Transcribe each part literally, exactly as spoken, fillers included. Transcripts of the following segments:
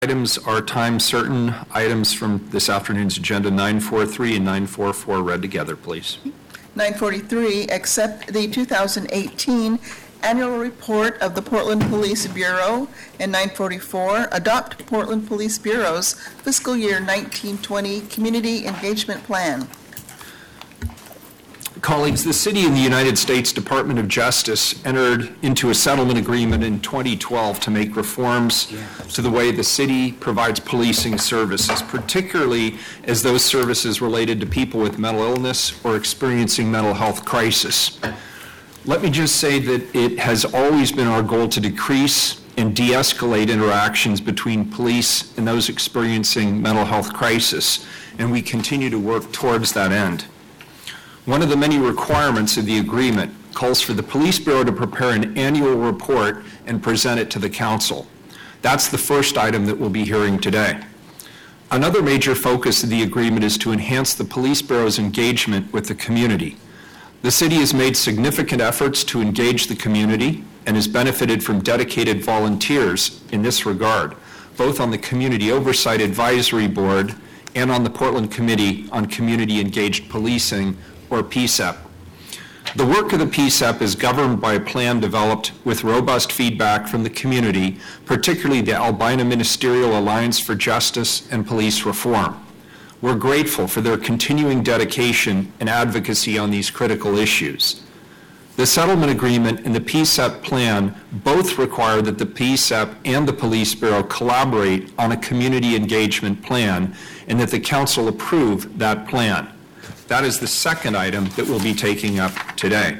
Items are time certain. Items from this afternoon's agenda, nine forty-three and nine forty-four, read together, please. nine forty-three, accept the two thousand eighteen annual report of the Portland Police Bureau, and nine forty-four, adopt Portland Police Bureau's fiscal year nineteen twenty community engagement plan. Colleagues, the city and the United States Department of Justice entered into a settlement agreement in twenty twelve to make reforms to the way the city provides policing services, particularly as those services related to people with mental illness or experiencing mental health crisis. Let me just say that it has always been our goal to decrease and de-escalate interactions between police and those experiencing mental health crisis, and we continue to work towards that end. One of the many requirements of the agreement calls for the Police Bureau to prepare an annual report and present it to the council. That's the first item that we'll be hearing today. Another major focus of the agreement is to enhance the Police Bureau's engagement with the community. The city has made significant efforts to engage the community and has benefited from dedicated volunteers in this regard, both on the Community Oversight Advisory Board and on the Portland Committee on Community Engaged Policing, or P S E P. The work of the P S E P is governed by a plan developed with robust feedback from the community, particularly the Albina Ministerial Alliance for Justice and Police Reform. We're grateful for their continuing dedication and advocacy on these critical issues. The settlement agreement and the P S E P plan both require that the P S E P and the Police Bureau collaborate on a community engagement plan and that the council approve that plan. That is the second item that we'll be taking up today.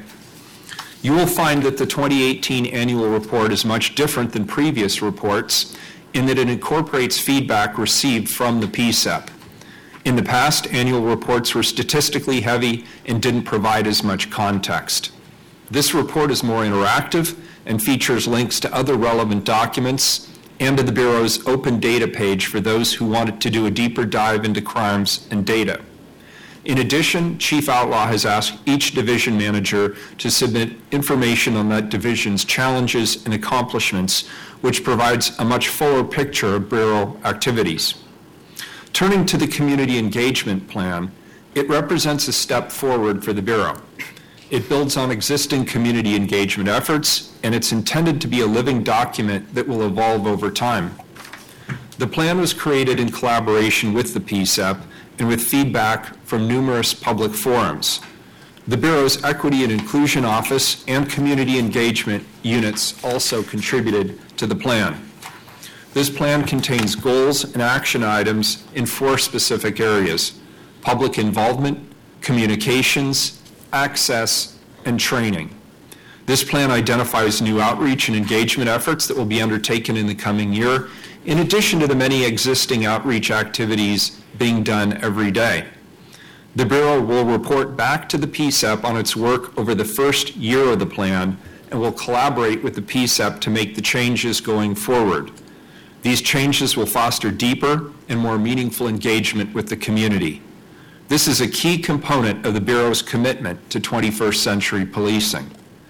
You will find that the twenty eighteen annual report is much different than previous reports in that it incorporates feedback received from the P S E P. In the past, annual reports were statistically heavy and didn't provide as much context. This report is more interactive and features links to other relevant documents and to the Bureau's open data page for those who wanted to do a deeper dive into crimes and data. In addition, Chief Outlaw has asked each division manager to submit information on that division's challenges and accomplishments, which provides a much fuller picture of Bureau activities. Turning to the community engagement plan, it represents a step forward for the Bureau. It builds on existing community engagement efforts, and it's intended to be a living document that will evolve over time. The plan was created in collaboration with the P S E P and with feedback from numerous public forums. The Bureau's Equity and Inclusion Office and Community Engagement units also contributed to the plan. This plan contains goals and action items in four specific areas: public involvement, communications, access, and training. This plan identifies new outreach and engagement efforts that will be undertaken in the coming year, in addition to the many existing outreach activities being done every day. The Bureau will report back to the P S E P on its work over the first year of the plan and will collaborate with the P S E P to make the changes going forward. These changes will foster deeper and more meaningful engagement with the community. This is a key component of the Bureau's commitment to twenty-first century policing.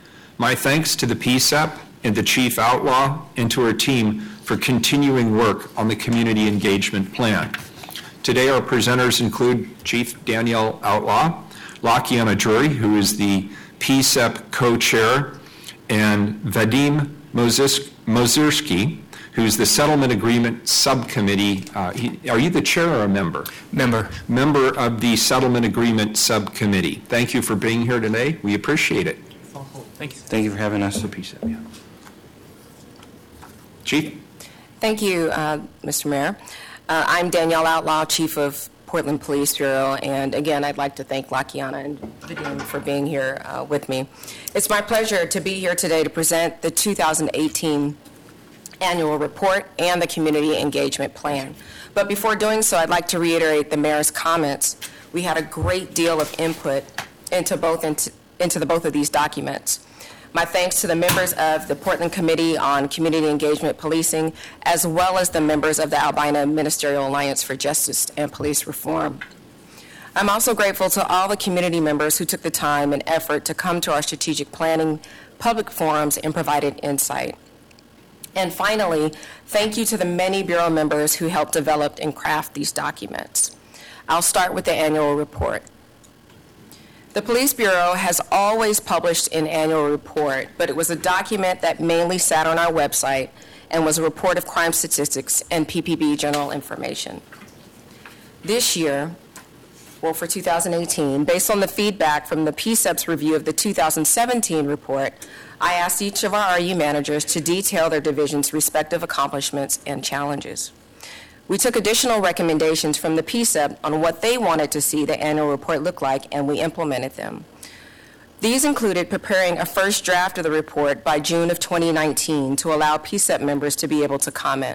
My thanks to the P S E P and the Chief Outlaw and to her team for continuing work on the community engagement plan. Today, our presenters include Chief Danielle Outlaw, Lakiana Drury, who is the P S E P co-chair, and Vadim Mozirski, who's the Settlement Agreement Subcommittee. Uh, he, are you the chair or a member? Member. Member of the Settlement Agreement Subcommittee. Thank you for being here today. We appreciate it. Thank you. Thank you for having us. The P S E P, yeah. Chief? Thank you, uh, Mister Mayor. Uh, I'm Danielle Outlaw, Chief of Portland Police Bureau, and again, I'd like to thank Lakiana and Vadim for being here uh, with me. It's my pleasure to be here today to present the two thousand eighteen annual report and the community engagement plan. But before doing so, I'd like to reiterate the mayor's comments. We had a great deal of input into both into, into the both of these documents. My thanks to the members of the Portland Committee on Community Engagement Policing, as well as the members of the Albina Ministerial Alliance for Justice and Police Reform. I'm also grateful to all the community members who took the time and effort to come to our strategic planning, public forums, and provided insight. And finally, thank you to the many Bureau members who helped develop and craft these documents. I'll start with the annual report. The Police Bureau has always published an annual report, but it was a document that mainly sat on our website and was a report of crime statistics and P P B general information. This year, well, for two thousand eighteen, based on the feedback from the P S E P's review of the two thousand seventeen report, I asked each of our R U managers to detail their division's respective accomplishments and challenges. We took additional recommendations from the P S E P on what they wanted to see the annual report look like, and we implemented them. These included preparing a first draft of the report by June of twenty nineteen to allow P S E P members to be able to comment.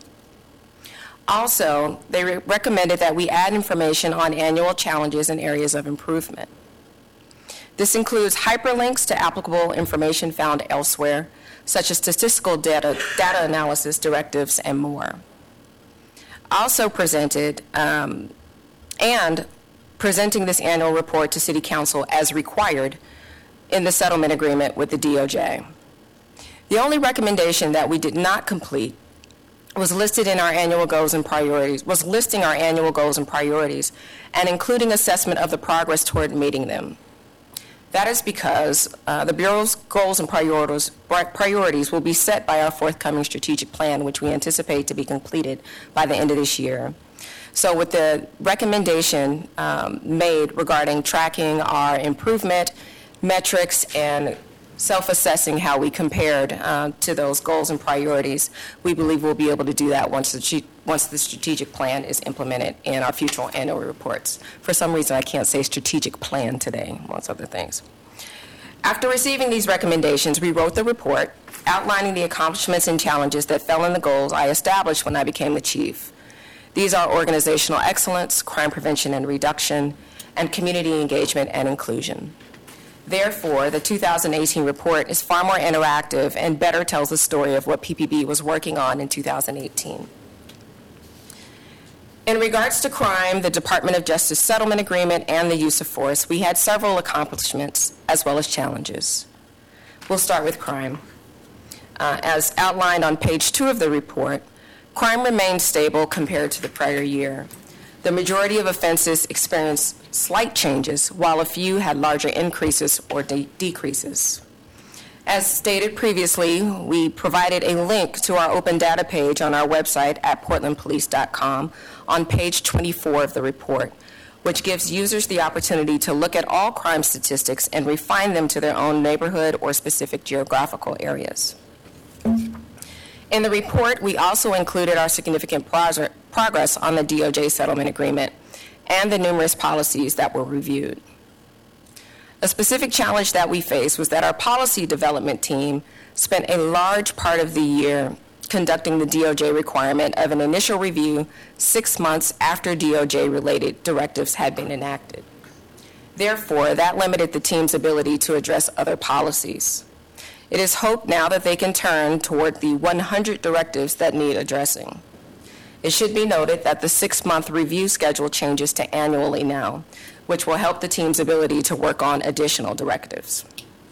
Also, they re- recommended that we add information on annual challenges and areas of improvement. This includes hyperlinks to applicable information found elsewhere, such as statistical data, data analysis directives, and more. Also presented, um, and presenting this annual report to City Council as required in the settlement agreement with the D O J. The only recommendation that we did not complete was listed in our annual goals and priorities, was listing our annual goals and priorities and including assessment of the progress toward meeting them. That is because uh, the Bureau's goals and priorities, priorities will be set by our forthcoming strategic plan, which we anticipate to be completed by the end of this year. So with the recommendation um, made regarding tracking our improvement metrics and self-assessing how we compared uh, to those goals and priorities, we believe we'll be able to do that once the, once the strategic plan is implemented in our future annual reports. For some reason, I can't say strategic plan today, amongst other things. After receiving these recommendations, we wrote the report outlining the accomplishments and challenges that fell in the goals I established when I became the chief. These are organizational excellence, crime prevention and reduction, and community engagement and inclusion. Therefore, the two thousand eighteen report is far more interactive and better tells the story of what P P B was working on in two thousand eighteen. In regards to crime, the Department of Justice settlement agreement, and the use of force, we had several accomplishments as well as challenges. We'll start with crime. Uh, as outlined on page two of the report, crime remained stable compared to the prior year. The majority of offenses experienced slight changes, while a few had larger increases or de- decreases. As stated previously, we provided a link to our open data page on our website at portland police dot com on page twenty-four of the report, which gives users the opportunity to look at all crime statistics and refine them to their own neighborhood or specific geographical areas. In the report, we also included our significant pro- progress on the D O J settlement agreement and the numerous policies that were reviewed. A specific challenge that we faced was that our policy development team spent a large part of the year conducting the D O J requirement of an initial review six months after D O J-related directives had been enacted. Therefore, that limited the team's ability to address other policies. It is hoped now that they can turn toward the one hundred directives that need addressing. It should be noted that the six-month review schedule changes to annually now, which will help the team's ability to work on additional directives.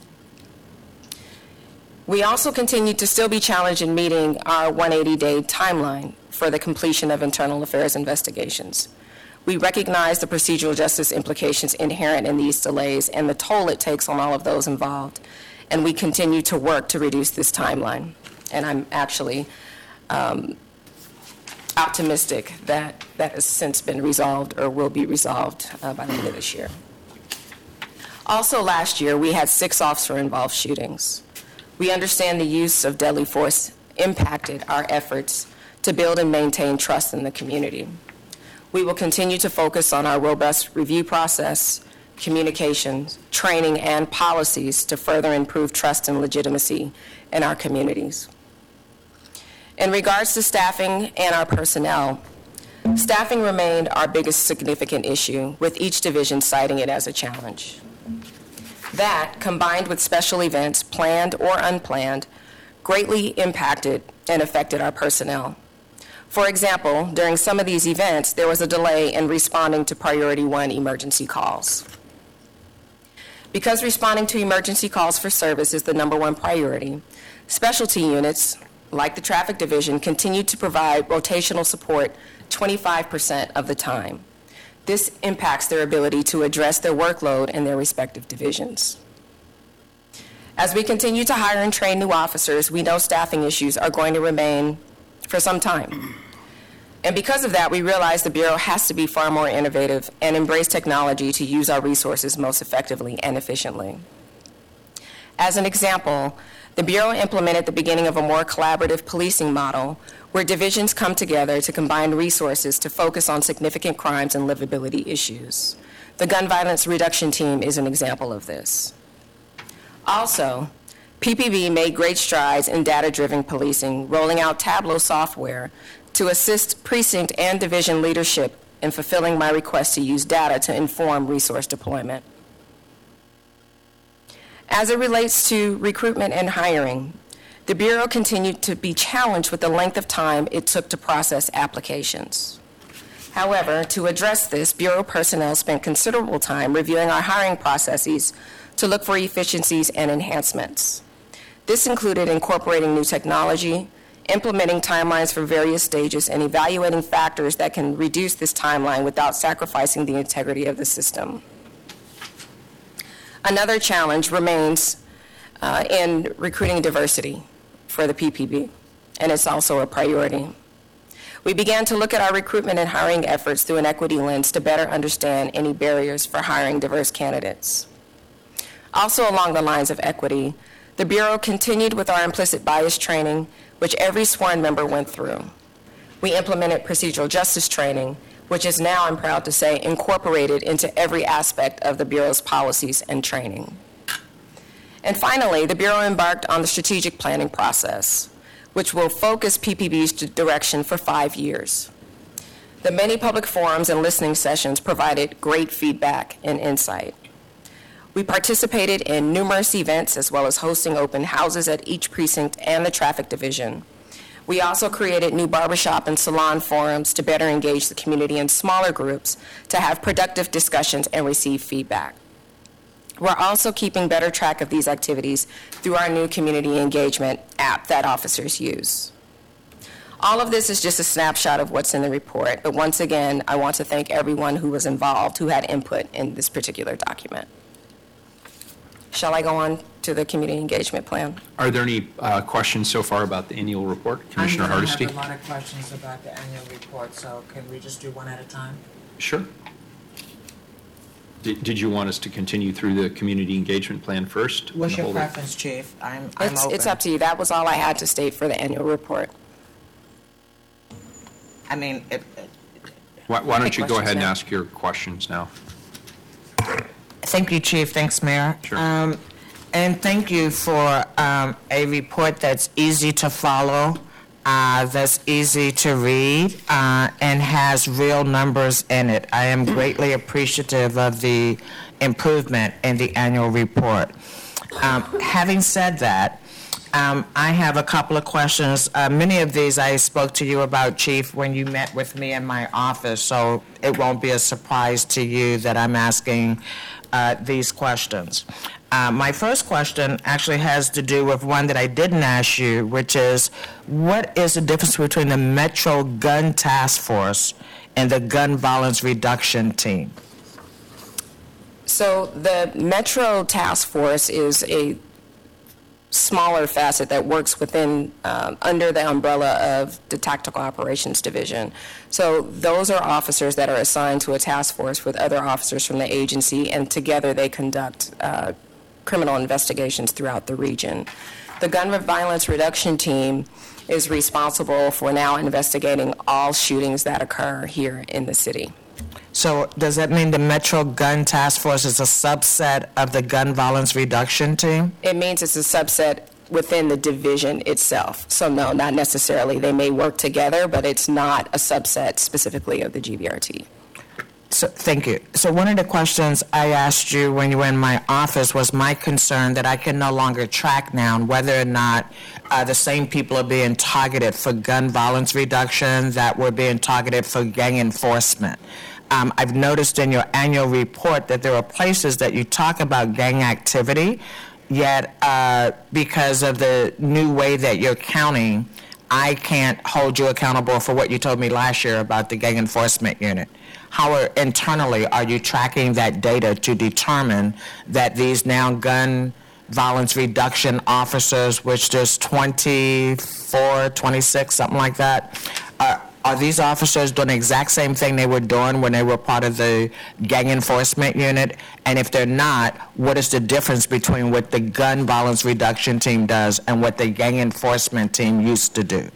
We also continue to still be challenged in meeting our one hundred eighty day timeline for the completion of internal affairs investigations. We recognize the procedural justice implications inherent in these delays and the toll it takes on all of those involved, and we continue to work to reduce this timeline. And I'm actually um, optimistic that that has since been resolved or will be resolved uh, by the end of this year. Also last year, we had six officer-involved shootings. We understand the use of deadly force impacted our efforts to build and maintain trust in the community. We will continue to focus on our robust review process, communications, training, and policies to further improve trust and legitimacy in our communities. In regards to staffing and our personnel, staffing remained our biggest significant issue, with each division citing it as a challenge. That, combined with special events, planned or unplanned, greatly impacted and affected our personnel. For example, during some of these events, there was a delay in responding to priority one emergency calls. Because responding to emergency calls for service is the number one priority, specialty units, like the Traffic Division, continue to provide rotational support twenty-five percent of the time. This impacts their ability to address their workload in their respective divisions. As we continue to hire and train new officers, we know staffing issues are going to remain for some time. And because of that, we realize the Bureau has to be far more innovative and embrace technology to use our resources most effectively and efficiently. As an example, the Bureau implemented the beginning of a more collaborative policing model where divisions come together to combine resources to focus on significant crimes and livability issues. The Gun Violence Reduction Team is an example of this. Also, P P B made great strides in data-driven policing, rolling out Tableau software to assist precinct and division leadership in fulfilling my request to use data to inform resource deployment. As it relates to recruitment and hiring, the Bureau continued to be challenged with the length of time it took to process applications. However, to address this, Bureau personnel spent considerable time reviewing our hiring processes to look for efficiencies and enhancements. This included incorporating new technology, implementing timelines for various stages, and evaluating factors that can reduce this timeline without sacrificing the integrity of the system. Another challenge remains uh, in recruiting diversity for the P P B, and it's also a priority. We began to look at our recruitment and hiring efforts through an equity lens to better understand any barriers for hiring diverse candidates. Also along the lines of equity, the Bureau continued with our implicit bias training, which every sworn member went through. We implemented procedural justice training, which is now, I'm proud to say, incorporated into every aspect of the Bureau's policies and training. And finally, the Bureau embarked on the strategic planning process, which will focus P P B's direction for five years. The many public forums and listening sessions provided great feedback and insight. We participated in numerous events as well as hosting open houses at each precinct and the Traffic Division. We also created new barbershop and salon forums to better engage the community in smaller groups to have productive discussions and receive feedback. We're also keeping better track of these activities through our new community engagement app that officers use. All of this is just a snapshot of what's in the report, but once again, I want to thank everyone who was involved, who had input in this particular document. Shall I go on to the community engagement plan? Are there any uh, questions so far about the annual report? Commissioner I Hardesty? have a lot of questions about the annual report, so can we just do one at a time? Sure. Did, did you want us to continue through the community engagement plan first? What's And your hold it? preference, Chief? I'm, I'm It's, open. it's up to you. That was all I had to state for the annual report. I mean, it, it, Why, why don't Take you go questions ahead and now. ask your questions now? thank you, Chief. Thanks, Mayor. Sure. Um, and thank you for um, a report that's easy to follow, uh, that's easy to read, uh, and has real numbers in it. I am greatly appreciative of the improvement in the annual report. Um, having said that, um, I have a couple of questions. Uh, many of these I spoke to you about, Chief, when you met with me in my office, so it won't be a surprise to you that I'm asking uh, these questions. Uh, my first question actually has to do with one that I didn't ask you, which is, what is the difference between the Metro Gun Task Force and the Gun Violence Reduction Team? So the Metro Task Force is a smaller facet that works within, um, under the umbrella of the Tactical Operations Division. So those are officers that are assigned to a task force with other officers from the agency, and together they conduct uh, criminal investigations throughout the region. The Gun Violence Reduction Team is responsible for now investigating all shootings that occur here in the city. So does that mean the Metro Gun Task Force is a subset of the Gun Violence Reduction Team? It means it's a subset within the division itself. So no, not necessarily. They may work together, but it's not a subset specifically of the G V R T. So, thank you. So one of the questions I asked you when you were in my office was my concern that I can no longer track now whether or not uh, the same people are being targeted for gun violence reduction that were being targeted for gang enforcement. Um, I've noticed in your annual report that there are places that you talk about gang activity, yet uh, because of the new way that you're counting, I can't hold you accountable for what you told me last year about the gang enforcement unit. How are, internally are you tracking that data to determine that these now gun violence reduction officers, which there's twenty-four, twenty-six, something like that, are, are these officers doing the exact same thing they were doing when they were part of the gang enforcement unit? And if they're not, what is the difference between what the gun violence reduction team does and what the gang enforcement team used to do?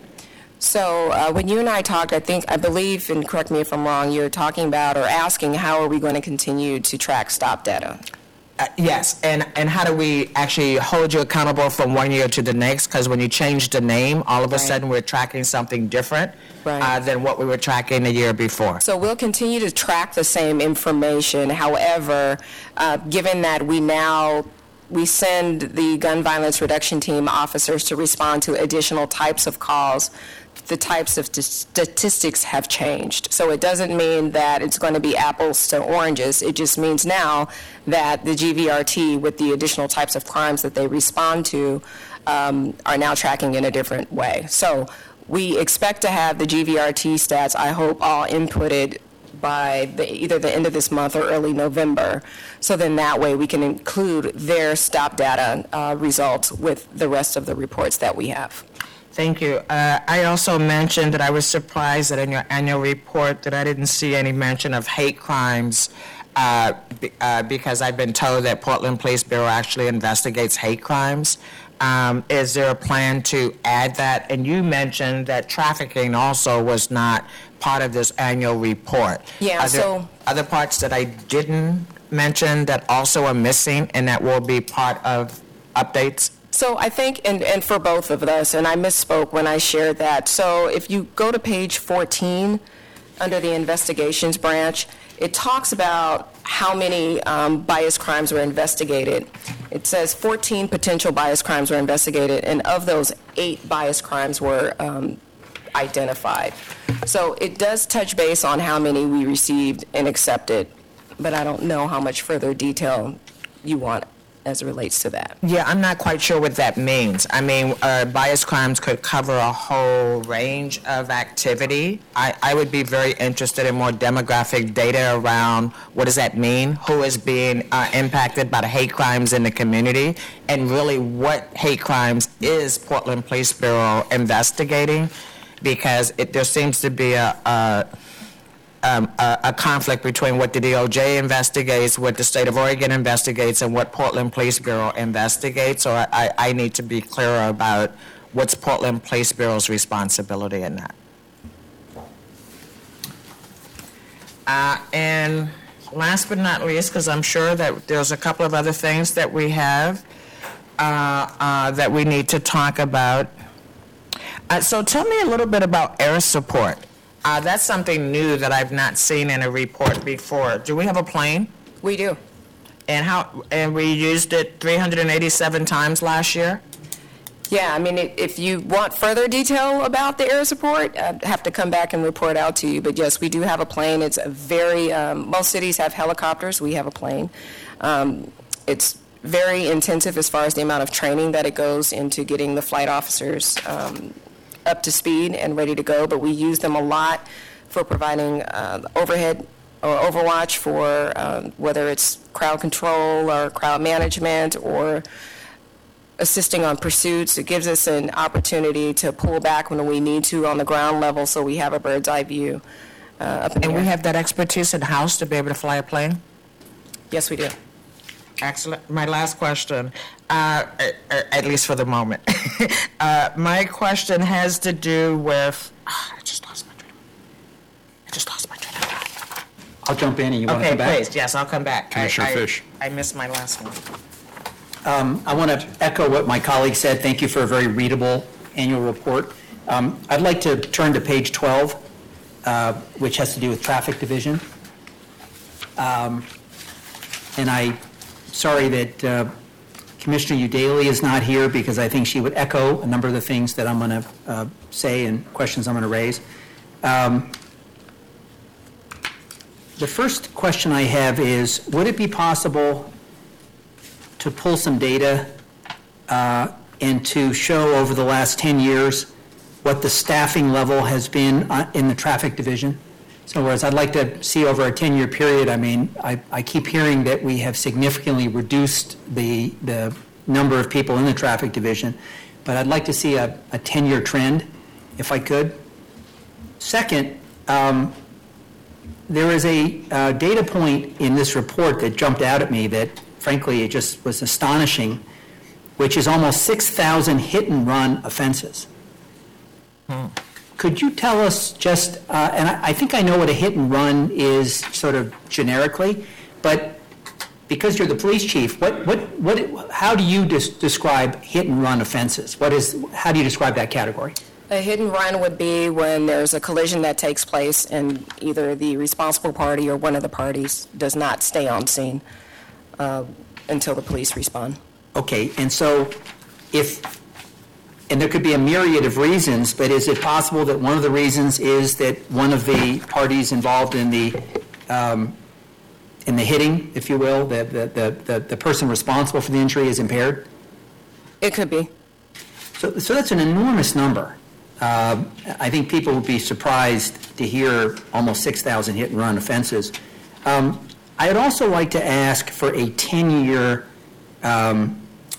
So uh, when you and I talked, I think, I believe, and correct me if I'm wrong, you're talking about or asking how are we going to continue to track stop data? Uh, yes, and, and how do we actually hold you accountable from one year to the next? Because when you change the name, all of a Right. sudden we're tracking something different Right. uh, than what we were tracking the year before. So we'll continue to track the same information. However, uh, given that we now, we send the gun violence reduction team officers to respond to additional types of calls, the types of st- statistics have changed. So it doesn't mean that it's going to be apples to oranges. It just means now that the G V R T, with the additional types of crimes that they respond to, um, are now tracking in a different way. So we expect to have the G V R T stats, I hope, all inputted by the, either the end of this month or early November. So then that way we can include their stop data uh, results with the rest of the reports that we have. Thank you. Uh, I also mentioned that I was surprised that in your annual report that I didn't see any mention of hate crimes uh, be, uh, because I've been told that Portland Police Bureau actually investigates hate crimes. Um, is there a plan to add that? And you mentioned that trafficking also was not part of this annual report. Yeah, Are there so- other parts that I didn't mention that also are missing and that will be part of updates? So I think, and, and for both of us, and I misspoke when I shared that. So if you go to page fourteen, under the investigations branch, it talks about how many um, bias crimes were investigated. It says fourteen potential bias crimes were investigated, and of those, eight bias crimes were um, identified. So it does touch base on how many we received and accepted, but I don't know how much further detail you want as it relates to that. Yeah, I'm not quite sure what that means. I mean, uh, bias crimes could cover a whole range of activity. I, I would be very interested in more demographic data around what does that mean, who is being uh, impacted by the hate crimes in the community, and really what hate crimes is Portland Police Bureau investigating, because it, there seems to be a, a Um, a, a conflict between what the D O J investigates, what the state of Oregon investigates, and what Portland Police Bureau investigates. So I, I, I need to be clearer about what's Portland Police Bureau's responsibility in that. Uh, and last but not least, because I'm sure that there's a couple of other things that we have uh, uh, that we need to talk about. Uh, so tell me a little bit about air support. Uh, that's something new that I've not seen in a report before. Do we have a plane? We do. And how? And we used it three hundred eighty-seven times last year? Yeah, I mean, i- if you want further detail about the air support, I'd have to come back and report out to you. But yes, we do have a plane. It's a very, um, most cities have helicopters. We have a plane. Um, It's very intensive as far as the amount of training that it goes into getting the flight officers um, up to speed and ready to go. But we use them a lot for providing uh, overhead or overwatch for um, whether it's crowd control or crowd management or assisting on pursuits. It gives us an opportunity to pull back when we need to on the ground level, so we have a bird's eye view uh, up in the And we air. have that expertise in-house to be able to fly a plane? Yes, we do. Excellent. My last question, uh, uh, at least for the moment. uh, my question has to do with, ah, I just lost my train of I just lost my train of thought. I'll jump in and you want to Okay, come back? please, yes, I'll come back. I- Commissioner I- Fish. I missed my last one. Um, I want to echo what my colleague said. Thank you for a very readable annual report. Um, I'd like to turn to page twelve, uh, which has to do with traffic division. Um, And I, sorry that uh, Commissioner Udaley is not here because I think she would echo a number of the things that I'm going to uh, say and questions I'm going to raise. Um, The first question I have is, would it be possible to pull some data uh, and to show over the last ten years what the staffing level has been uh, in the traffic division. So whereas I'd like to see over a ten-year period, I mean, I, I keep hearing that we have significantly reduced the, the number of people in the traffic division, but I'd like to see a, a ten-year trend, if I could. Second, um, there is a uh, data point in this report that jumped out at me that, frankly, it just was astonishing, which is almost six thousand hit-and-run offenses. Hmm. Could you tell us just, uh, and I, I think I know what a hit-and-run is sort of generically, but because you're the police chief, what, what, what, how do you des- describe hit-and-run offenses? What is, how do you describe that category? A hit and run would be when there's a collision that takes place and either the responsible party or one of the parties does not stay on scene uh, until the police respond. Okay, and so if, and there could be a myriad of reasons, but is it possible that one of the reasons is that one of the parties involved in the um, in the hitting, if you will, the, the, the, the person responsible for the injury is impaired? It could be. So, so that's an enormous number. Uh, I think people would be surprised to hear almost six thousand hit-and-run offenses. Um, I would also like to ask for a ten-year um,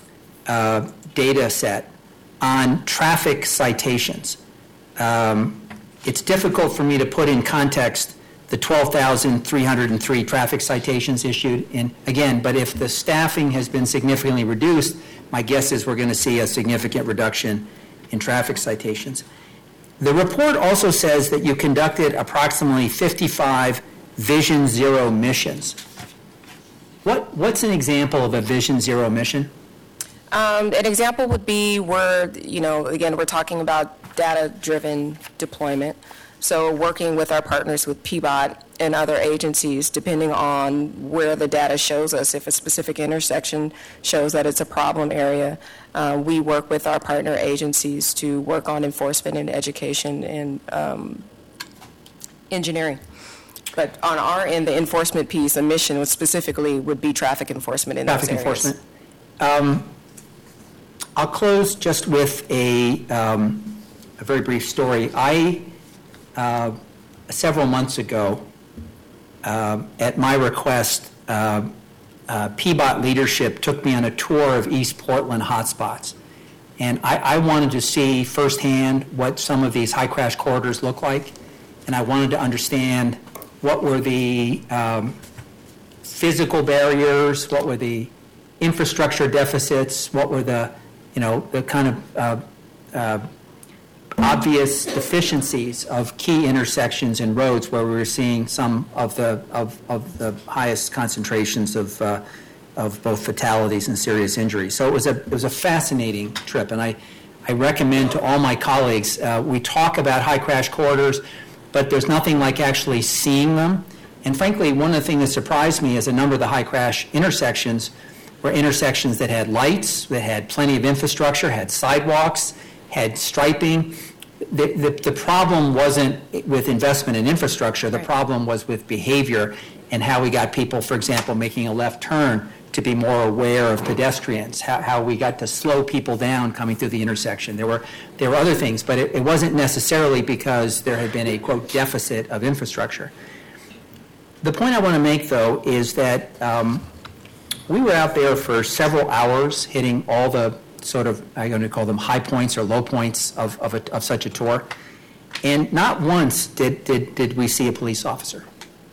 uh, data set on traffic citations. Um, it's difficult for me to put in context the twelve thousand three hundred three traffic citations issued. In, again, but if the staffing has been significantly reduced, my guess is we're going to see a significant reduction in traffic citations. The report also says that you conducted approximately fifty-five Vision Zero missions. What, what's an example of a Vision Zero mission? Um, an example would be where, you know, again, we're talking about data-driven deployment. So working with our partners with P B O T and other agencies, depending on where the data shows us, if a specific intersection shows that it's a problem area, uh, we work with our partner agencies to work on enforcement and education and um, engineering. But on our end, the enforcement piece, a mission specifically would be traffic enforcement in Traffic those areas. enforcement. Um, I'll close just with a, um, a very brief story. I, uh, several months ago, uh, at my request, uh, uh, P B O T leadership took me on a tour of East Portland hotspots. And I, I wanted to see firsthand what some of these high crash corridors look like. And I wanted to understand what were the um, physical barriers, what were the infrastructure deficits, what were the, you know, the kind of uh, uh, obvious deficiencies of key intersections and roads where we were seeing some of the of, of the highest concentrations of uh, of both fatalities and serious injuries. So it was a it was a fascinating trip, and I I recommend to all my colleagues. Uh, we talk about high crash corridors, but there's nothing like actually seeing them. And frankly, one of the things that surprised me is a number of the high crash intersections were intersections that had lights, that had plenty of infrastructure, had sidewalks, had striping. The, the, the problem wasn't with investment in infrastructure. The Right. problem was with behavior and how we got people, for example, making a left turn to be more aware of pedestrians, how, how we got to slow people down coming through the intersection. There were, there were other things, but it, it wasn't necessarily because there had been a, quote, deficit of infrastructure. The point I want to make, though, is that um, we were out there for several hours hitting all the sort of, I'm going to call them high points or low points of, of, a, of such a tour. And not once did, did, did we see a police officer.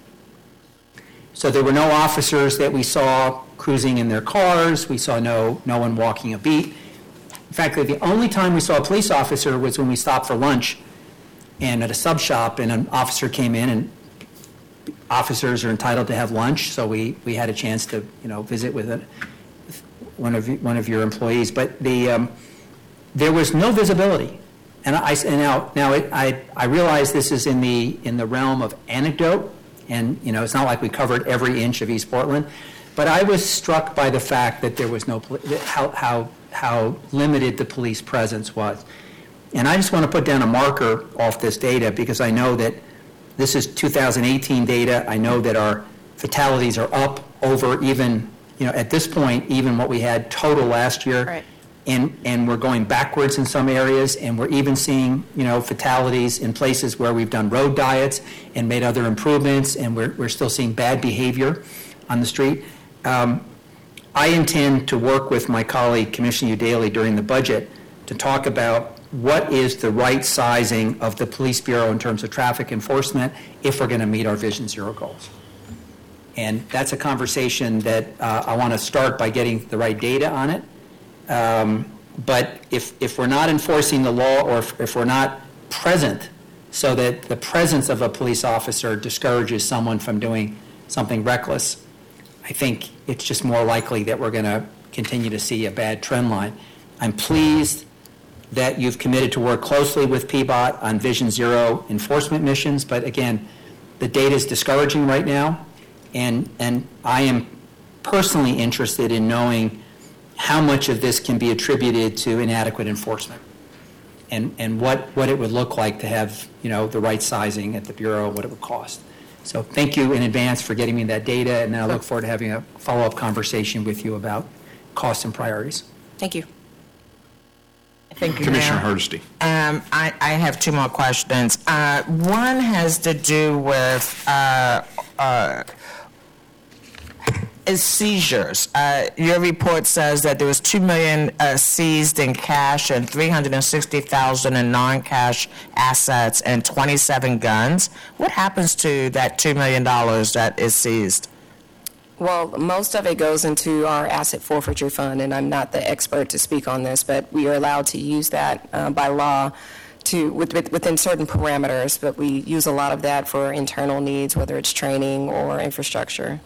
So there were no officers that we saw cruising in their cars. We saw no, no one walking a beat. In fact, the only time we saw a police officer was when we stopped for lunch and at a sub shop, and an officer came in, and officers are entitled to have lunch, so we, we had a chance to, you know, visit with a, one of one of your employees. But the um, there was no visibility, and I and now now it, I I realize this is in the in the realm of anecdote, and you know it's not like we covered every inch of East Portland, but I was struck by the fact that there was no how how how limited the police presence was, and I just want to put down a marker off this data because I know that this is two thousand eighteen data. I know that our fatalities are up over even, you know, at this point, even what we had total last year. Right. and, and we're going backwards in some areas, and we're even seeing, you know, fatalities in places where we've done road diets and made other improvements, and we're, we're still seeing bad behavior on the street. Um, I intend to work with my colleague, Commissioner Daly, during the budget to talk about what is the right sizing of the Police Bureau in terms of traffic enforcement if we're going to meet our Vision Zero goals. And that's a conversation that uh, I want to start by getting the right data on it. Um, but if, if we're not enforcing the law, or if, if we're not present so that the presence of a police officer discourages someone from doing something reckless, I think it's just more likely that we're going to continue to see a bad trend line. I'm pleased that you've committed to work closely with P B O T on Vision Zero enforcement missions, but again, the data is discouraging right now, and, and I am personally interested in knowing how much of this can be attributed to inadequate enforcement, and, and what, what it would look like to have, you know, the right sizing at the Bureau, what it would cost. So thank you in advance for getting me that data, and I look forward to having a follow-up conversation with you about costs and priorities. Thank you. Thank you, Commissioner Mayor. Hardesty. Um, I, I have two more questions. Uh, one has to do with uh, uh, is seizures. Uh, your report says that there was two million uh, seized in cash and three hundred sixty thousand in non-cash assets and twenty-seven guns. What happens to that two million dollars that is seized? Well, most of it goes into our asset forfeiture fund, and I'm not the expert to speak on this, but we are allowed to use that uh, by law to with, with, within certain parameters, but we use a lot of that for internal needs, whether it's training or infrastructure.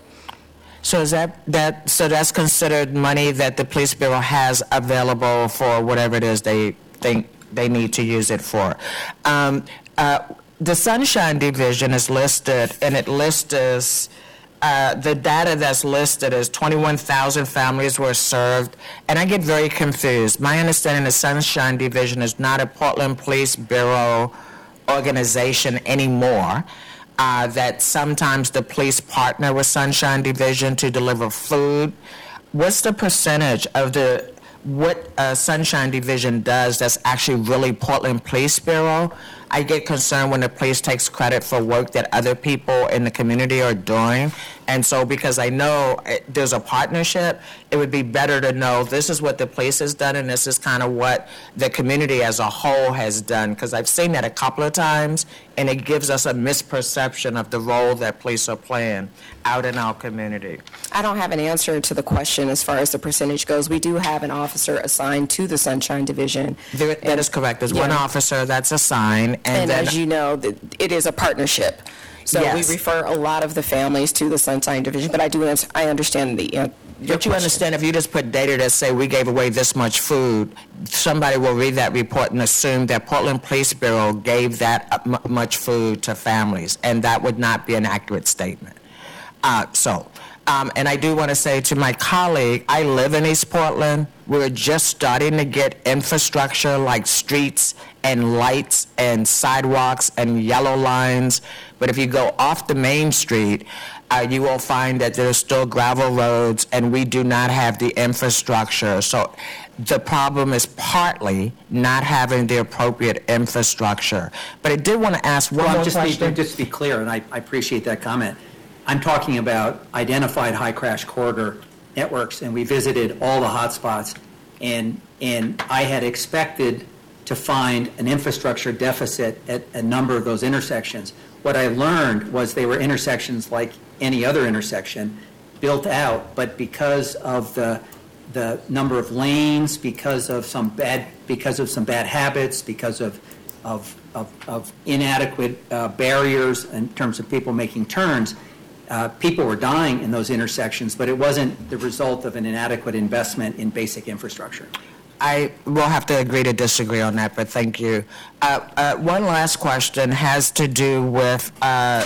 So is that, that so that's considered money that the Police Bureau has available for whatever it is they think they need to use it for. Um, uh, the Sunshine Division is listed, and it lists as Uh, the data that's listed is twenty-one thousand families were served, and I get very confused. My understanding the Sunshine Division is not a Portland Police Bureau organization anymore, uh, that sometimes the police partner with Sunshine Division to deliver food. What's the percentage of the what uh, Sunshine Division does that's actually really Portland Police Bureau? I get concerned when the police takes credit for work that other people in the community are doing. And so because I know it, there's a partnership, it would be better to know this is what the police has done and this is kind of what the community as a whole has done. Because I've seen that a couple of times, and it gives us a misperception of the role that police are playing out in our community. I don't have an answer to the question as far as the percentage goes. We do have an officer assigned to the Sunshine Division. There, that is correct. There's one Yeah. officer that's assigned. And, And then, as you know, that it is a partnership. So Yes. we refer a lot of the families to the Sunshine Division, but I do, ans- I understand the, uh, your But you question. understand, if you just put data that say we gave away this much food, somebody will read that report and assume that Portland Police Bureau gave that uh, mu- much food to families, and that would not be an accurate statement. Uh, so, um, and I do want to say to my colleague, I live in East Portland. We're just starting to get infrastructure like streets and lights and sidewalks and yellow lines. But if you go off the main street, uh, you will find that there's still gravel roads, and we do not have the infrastructure. So the problem is partly not having the appropriate infrastructure. But I did want to ask one Well, more just, be, question. just to be clear, and I, I appreciate that comment, I'm talking about identified high crash corridor networks, and we visited all the hotspots, and, and I had expected to find an infrastructure deficit at a number of those intersections. What I learned was they were intersections like any other intersection, built out, but because of the the number of lanes, because of some bad because of some bad habits, because of of of, of inadequate uh, barriers in terms of people making turns, uh, people were dying in those intersections, but it wasn't the result of an inadequate investment in basic infrastructure. I will have to agree to disagree on that, but thank you. Uh, uh, one last question has to do with uh,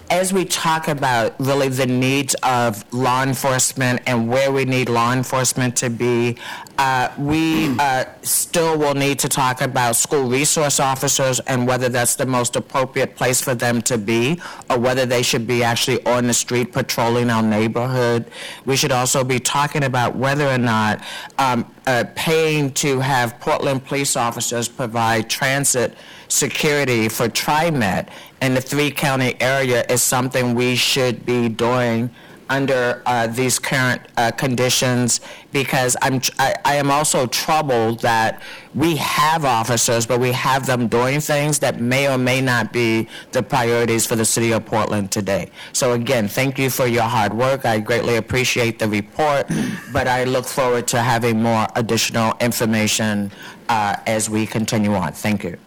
as we talk about really the needs of law enforcement and where we need law enforcement to be, uh, we uh, still will need to talk about school resource officers and whether that's the most appropriate place for them to be, or whether they should be actually on the street patrolling our neighborhood. We should also be talking about whether or not um, uh, paying to have Portland police officers provide transit security for TriMet in the three-county area is something we should be doing under uh, these current uh, conditions, because I'm, I, I am also troubled that we have officers, but we have them doing things that may or may not be the priorities for the city of Portland today. So again, thank you for your hard work. I greatly appreciate the report, but I look forward to having more additional information uh, as we continue on. Thank you.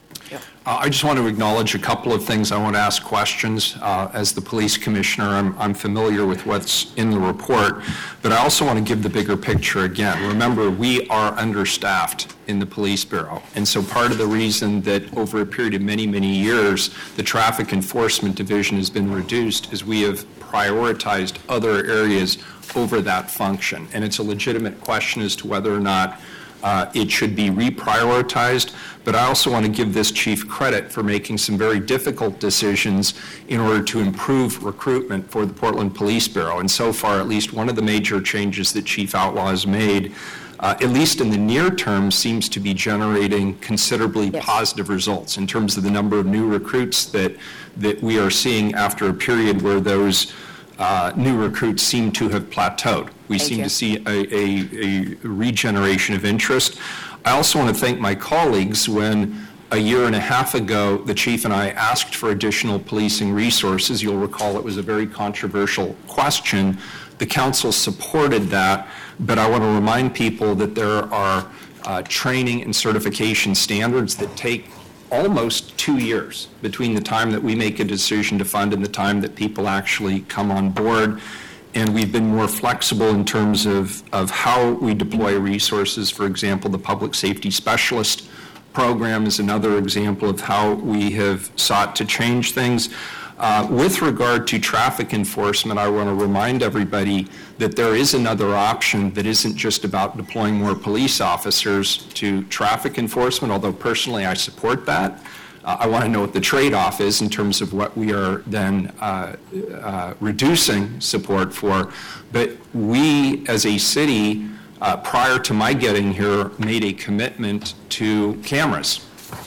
Uh, I just want to acknowledge a couple of things. I want to ask questions. Uh, as the police commissioner, I'm, I'm familiar with what's in the report, but I also want to give the bigger picture again. Remember, we are understaffed in the police bureau, and so part of the reason that over a period of many, many years, the traffic enforcement division has been reduced is we have prioritized other areas over that function, and it's a legitimate question as to whether or not Uh, it should be reprioritized, but I also want to give this chief credit for making some very difficult decisions in order to improve recruitment for the Portland Police Bureau. And so far, at least one of the major changes that Chief Outlaw has made, uh, at least in the near term, seems to be generating considerably Yes. positive results in terms of the number of new recruits that, that we are seeing after a period where those Uh, new recruits seem to have plateaued. We Thank seem you. to see a, a, a regeneration of interest. I also want to thank my colleagues when a year and a half ago, the chief and I asked for additional policing resources. You'll recall it was a very controversial question. The council supported that, but I want to remind people that there are uh, training and certification standards that take almost two years between the time that we make a decision to fund and the time that people actually come on board. And we've been more flexible in terms of, of how we deploy resources. For example, the public safety specialist program is another example of how we have sought to change things. Uh, with regard to traffic enforcement, I want to remind everybody that there is another option that isn't just about deploying more police officers to traffic enforcement, although personally I support that. Uh, I want to know what the trade-off is in terms of what we are then uh, uh, reducing support for. But we, as a city, uh, prior to my getting here, made a commitment to cameras.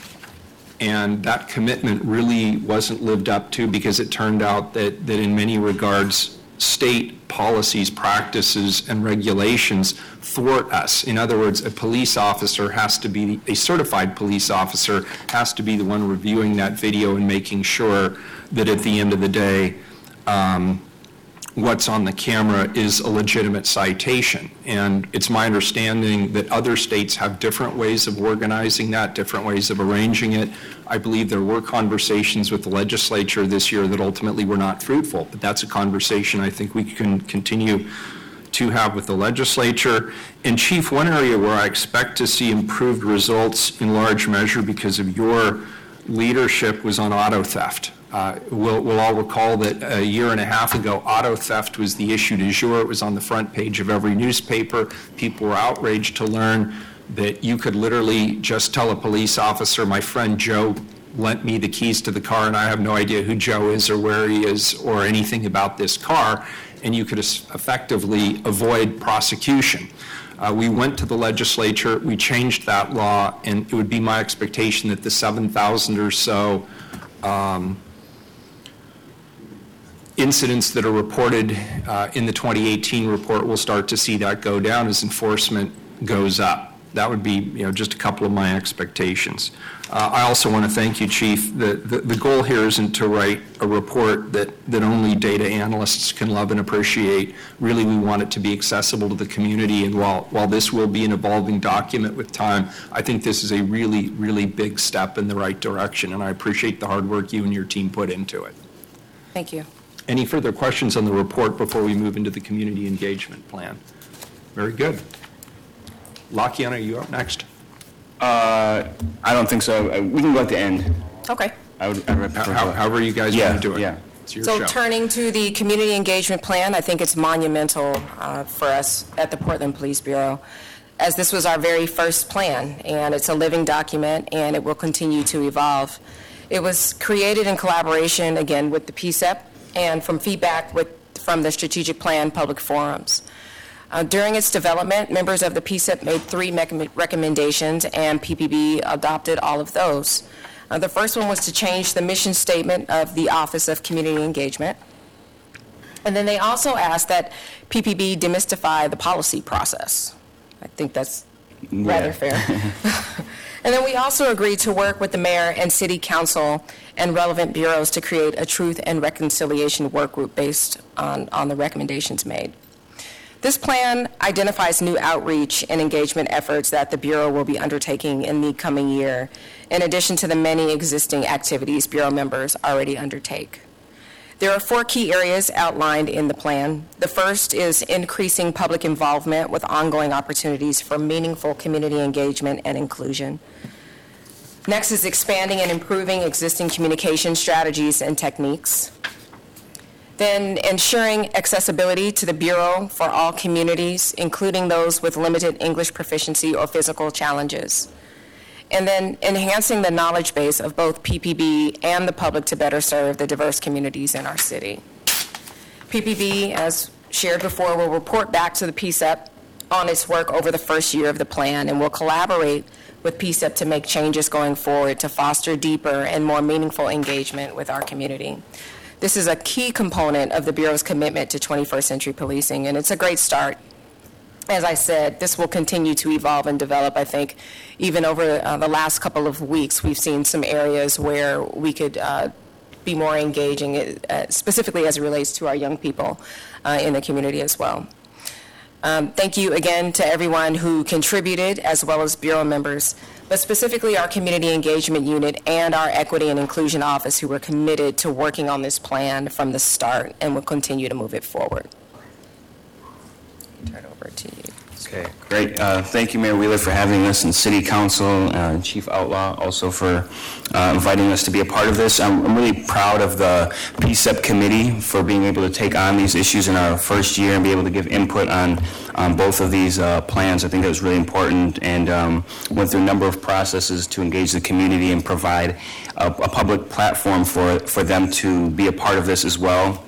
And that commitment really wasn't lived up to because it turned out that, that in many regards, state policies, practices, and regulations thwart us. In other words, a police officer has to be, a certified police officer has to be the one reviewing that video and making sure that at the end of the day, um, what's on the camera is a legitimate citation. And it's my understanding that other states have different ways of organizing that, different ways of arranging it. I believe there were conversations with the legislature this year that ultimately were not fruitful, but that's a conversation I think we can continue to have with the legislature. And Chief, one area where I expect to see improved results in large measure because of your leadership was on auto theft. Uh, we'll, we'll all recall that a year and a half ago, auto theft was the issue du jour. It was on the front page of every newspaper. People were outraged to learn that you could literally just tell a police officer, my friend Joe lent me the keys to the car and I have no idea who Joe is or where he is or anything about this car, and you could effectively avoid prosecution. Uh, we went to the legislature, we changed that law, and it would be my expectation that the seven thousand or so um, incidents that are reported uh, in the twenty eighteen report, we'll start to see that go down as enforcement goes up. That would be, you know, just a couple of my expectations. Uh, I also want to thank you, Chief. The, the, the goal here isn't to write a report that, that only data analysts can love and appreciate. Really, we want it to be accessible to the community, and while, while this will be an evolving document with time, I think this is a really, really big step in the right direction, and I appreciate the hard work you and your team put into it. Thank you. Any further questions on the report before we move into the community engagement plan? Very good. Lakiana, are you up next? Uh, I don't think so. Uh, We can go at the end. Okay. I would, I would prefer. How- However you guys Yeah, want to do it. yeah. It's your So show. turning to the community engagement plan, I think it's monumental uh, for us at the Portland Police Bureau, as this was our very first plan, and it's a living document, and it will continue to evolve. It was created in collaboration, again, with the P S E P and from feedback with, from the strategic plan public forums. Uh, during its development, members of the P S E P made three mec- recommendations, and P P B adopted all of those. Uh, the first one was to change the mission statement of the Office of Community Engagement. And then they also asked that P P B demystify the policy process. I think that's rather Yeah. fair. And then we also agreed to work with the mayor and city council and relevant bureaus to create a truth and reconciliation work group based on, on the recommendations made. This plan identifies new outreach and engagement efforts that the Bureau will be undertaking in the coming year, in addition to the many existing activities Bureau members already undertake. There are four key areas outlined in the plan. The first is increasing public involvement with ongoing opportunities for meaningful community engagement and inclusion. Next is expanding and improving existing communication strategies and techniques. Then ensuring accessibility to the Bureau for all communities, including those with limited English proficiency or physical challenges. And then enhancing the knowledge base of both P P B and the public to better serve the diverse communities in our city. P P B, as shared before, will report back to the P S E P on its work over the first year of the plan, and will collaborate with P S E P to make changes going forward to foster deeper and more meaningful engagement with our community. This is a key component of the Bureau's commitment to twenty-first century policing, and it's a great start. As I said, this will continue to evolve and develop. I think even over uh, the last couple of weeks, we've seen some areas where we could uh, be more engaging, uh, specifically as it relates to our young people uh, in the community as well. Um, thank you again to everyone who contributed, as well as Bureau members, but specifically our Community Engagement Unit and our Equity and Inclusion Office, who were committed to working on this plan from the start and will continue to move it forward. Turn it over to you. Okay, great. Uh, Thank you, Mayor Wheeler, for having us, and City Council, uh, Chief Outlaw, also for uh, inviting us to be a part of this. I'm I'm really proud of the P S E P committee for being able to take on these issues in our first year and be able to give input on, on both of these uh, plans. I think that was really important, and um, went through a number of processes to engage the community and provide a, a public platform for, for them to be a part of this as well.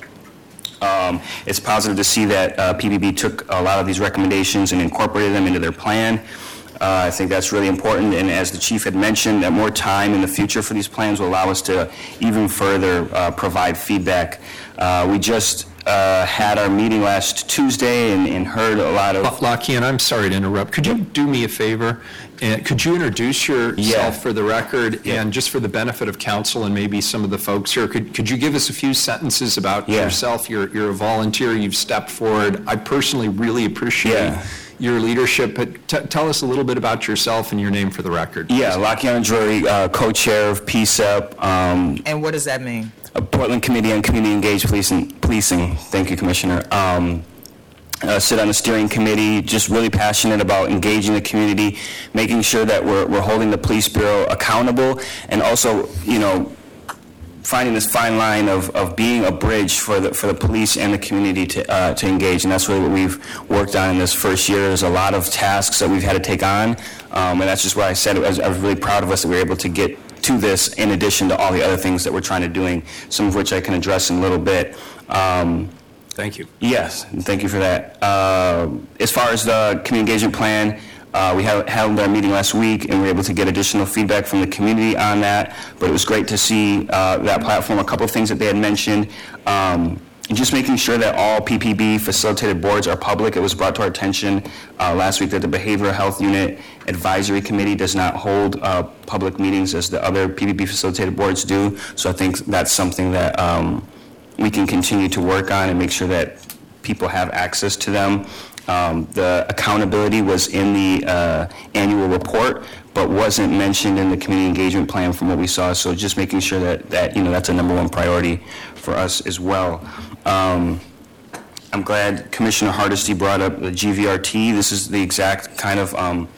Um, It's positive to see that uh, P B B took a lot of these recommendations and incorporated them into their plan. Uh, I think that's really important, and as the chief had mentioned, that more time in the future for these plans will allow us to even further uh, provide feedback. Uh, We just uh, had our meeting last Tuesday and and heard a lot of... Lakian, I'm sorry to interrupt. Could you do me a favor? And could you introduce yourself Yeah. for the record? Yeah. And just for the benefit of council and maybe some of the folks here, could, could you give us a few sentences about Yeah. yourself? You're, you're a volunteer, you've stepped forward. I personally really appreciate Yeah. your leadership, but t- tell us a little bit about yourself and your name for the record. Yeah, Lakian Drury, uh, co-chair of P S E P, um, And what does that mean? a Portland Committee on Community Engaged Policing. Policing. Thank you, Commissioner. Um, uh, sit on the steering committee, just really passionate about engaging the community, making sure that we're, we're holding the police bureau accountable, and also, you know, finding this fine line of, of being a bridge for the for the police and the community to uh, to engage, and that's really what we've worked on in this first year. There's a lot of tasks that we've had to take on, um, and that's just why I said I was, I was really proud of us that we were able to get to this in addition to all the other things that we're trying to doing, some of which I can address in a little bit. Um, Thank you. Yes, and thank you for that. Uh, As far as the community engagement plan, uh, we had- held our meeting last week, and we were able to get additional feedback from the community on that, but it was great to see uh, that platform, a couple of things that they had mentioned, um, and just making sure that all P P B facilitated boards are public. It was brought to our attention uh, last week that the Behavioral Health Unit Advisory Committee does not hold uh, public meetings as the other P P B facilitated boards do, so I think that's something that um, we can continue to work on and make sure that people have access to them. Um, The accountability was in the uh, annual report, but wasn't mentioned in the community engagement plan from what we saw, so just making sure that, that you know, that's a number one priority for us as well. Um, I'm glad Commissioner Hardesty brought up the G V R T. This is the exact kind of um,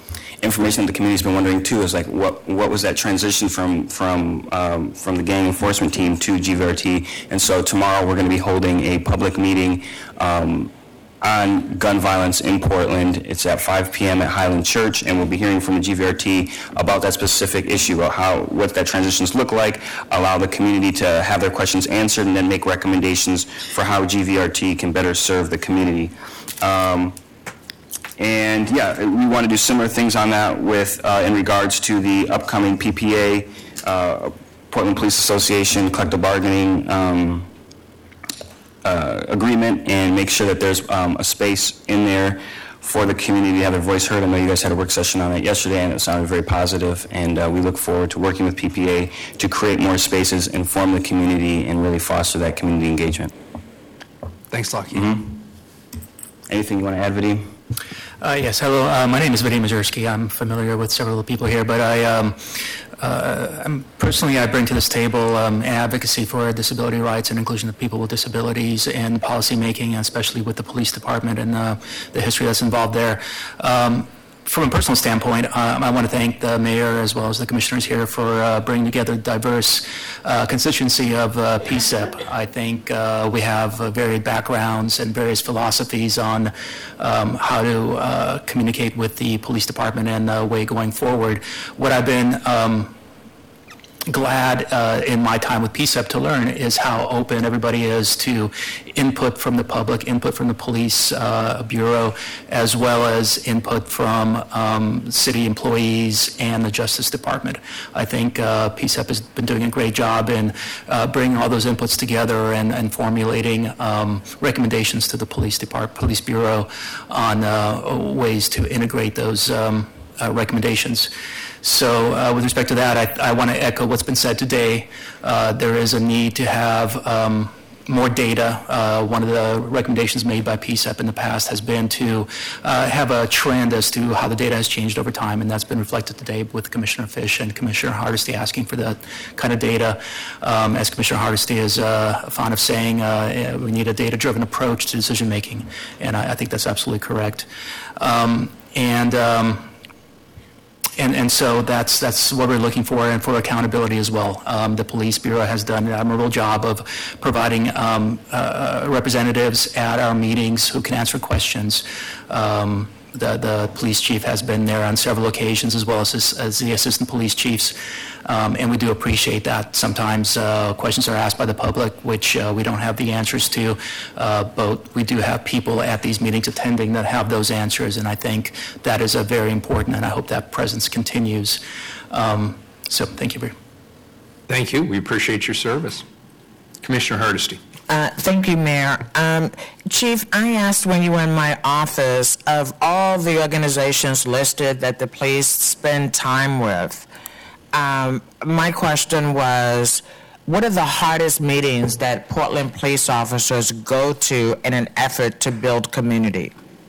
information that the community's been wondering too is like, what what was that transition from from um, from the gang enforcement team to G V R T? And so tomorrow we're going to be holding a public meeting um, on gun violence in Portland. It's at five p.m. at Highland Church, and we'll be hearing from the G V R T about that specific issue, about how what that transitions look like, allow the community to have their questions answered, and then make recommendations for how G V R T can better serve the community. Um, and yeah, we want to do similar things on that with uh, in regards to the upcoming P P A, uh, Portland Police Association collective bargaining um, Uh, agreement, and make sure that there's um, a space in there for the community to have their voice heard. I know you guys had a work session on it yesterday, and it sounded very positive, and uh, we look forward to working with P P A to create more spaces, inform the community, and really foster that community engagement. Thanks, Lucky. Mm-hmm. Anything you want to add, Vadim? Uh, yes, hello. Uh, my name is Vadim Mazursky. I'm familiar with several of the people here, but I um, uh, I'm, personally I bring to this table um, advocacy for disability rights and inclusion of people with disabilities and policy making, especially with the police department and uh, the history that's involved there. Um, From a personal standpoint, um, I want to thank the mayor as well as the commissioners here for uh, bringing together a diverse uh, constituency of uh, P S E P. I think uh, we have uh, varied backgrounds and various philosophies on um, how to uh, communicate with the police department and the way going forward. What I've been um, glad uh, in my time with P S E P to learn is how open everybody is to input from the public, input from the police uh, bureau, as well as input from um, city employees and the Justice Department. I think uh, P S E P has been doing a great job in uh, bringing all those inputs together and, and formulating um, recommendations to the police department, police bureau on uh, ways to integrate those um, uh, recommendations. So uh, with respect to that, I, I want to echo what's been said today. Uh, there is a need to have um, more data. Uh, one of the recommendations made by P S E P in the past has been to uh, have a trend as to how the data has changed over time, and that's been reflected today with Commissioner Fish and Commissioner Hardesty asking for that kind of data. Um, as Commissioner Hardesty is uh, fond of saying, uh, we need a data-driven approach to decision-making, and I, I think that's absolutely correct. Um, and um, And, and so that's that's what we're looking for, and for accountability as well. Um, the Police Bureau has done an admirable job of providing um, uh, representatives at our meetings who can answer questions. Um, the, the police chief has been there on several occasions, as well as, his, as the assistant police chiefs. Um, and we do appreciate that. Sometimes uh, questions are asked by the public, which uh, we don't have the answers to, uh, but we do have people at these meetings attending that have those answers, and I think that is a very important, and I hope that presence continues. Um, so thank you. Thank you. We appreciate your service. Commissioner Hardesty. Uh, thank you, Mayor. Um, Chief, I asked when you were in my office, of all the organizations listed that the police spend time with, Um, my question was, what are the hardest meetings that Portland police officers go to in an effort to build community?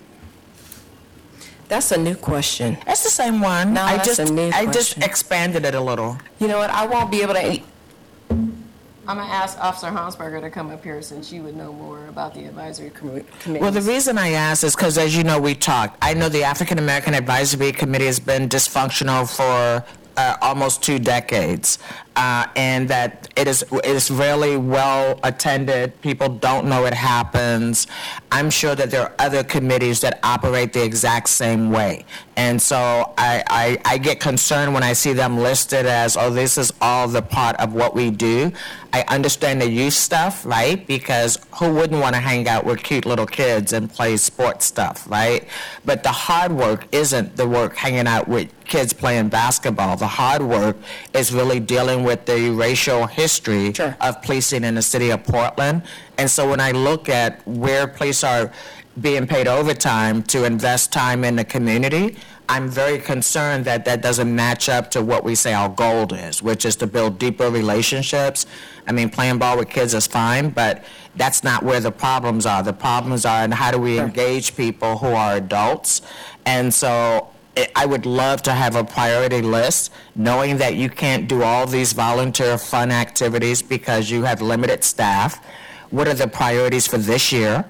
That's a new question. That's the same one. No, I that's just, a new I just question. expanded it a little. You know what, I won't be able to, I'm going to ask Officer Hansberger to come up here since you would know more about the advisory committee. Well, the reason I asked is because, as you know, we talked. I know the African American Advisory Committee has been dysfunctional for Uh, almost two decades, uh, and that it is it is really well attended. People don't know it happens. I'm sure that there are other committees that operate the exact same way, and so I, I, I get concerned when I see them listed as, oh, this is all the part of what we do. I understand the youth stuff, right? Because who wouldn't want to hang out with cute little kids and play sports stuff, right? But the hard work isn't the work hanging out with kids playing basketball. The hard work is really dealing with the racial history Sure. of policing in the city of Portland. And so when I look at where police are being paid overtime to invest time in the community, I'm very concerned that that doesn't match up to what we say our goal is, which is to build deeper relationships. I mean, playing ball with kids is fine, but that's not where the problems are. The problems are in how do we engage people who are adults. And so I would love to have a priority list, knowing that you can't do all these volunteer fun activities because you have limited staff. What are the priorities for this year?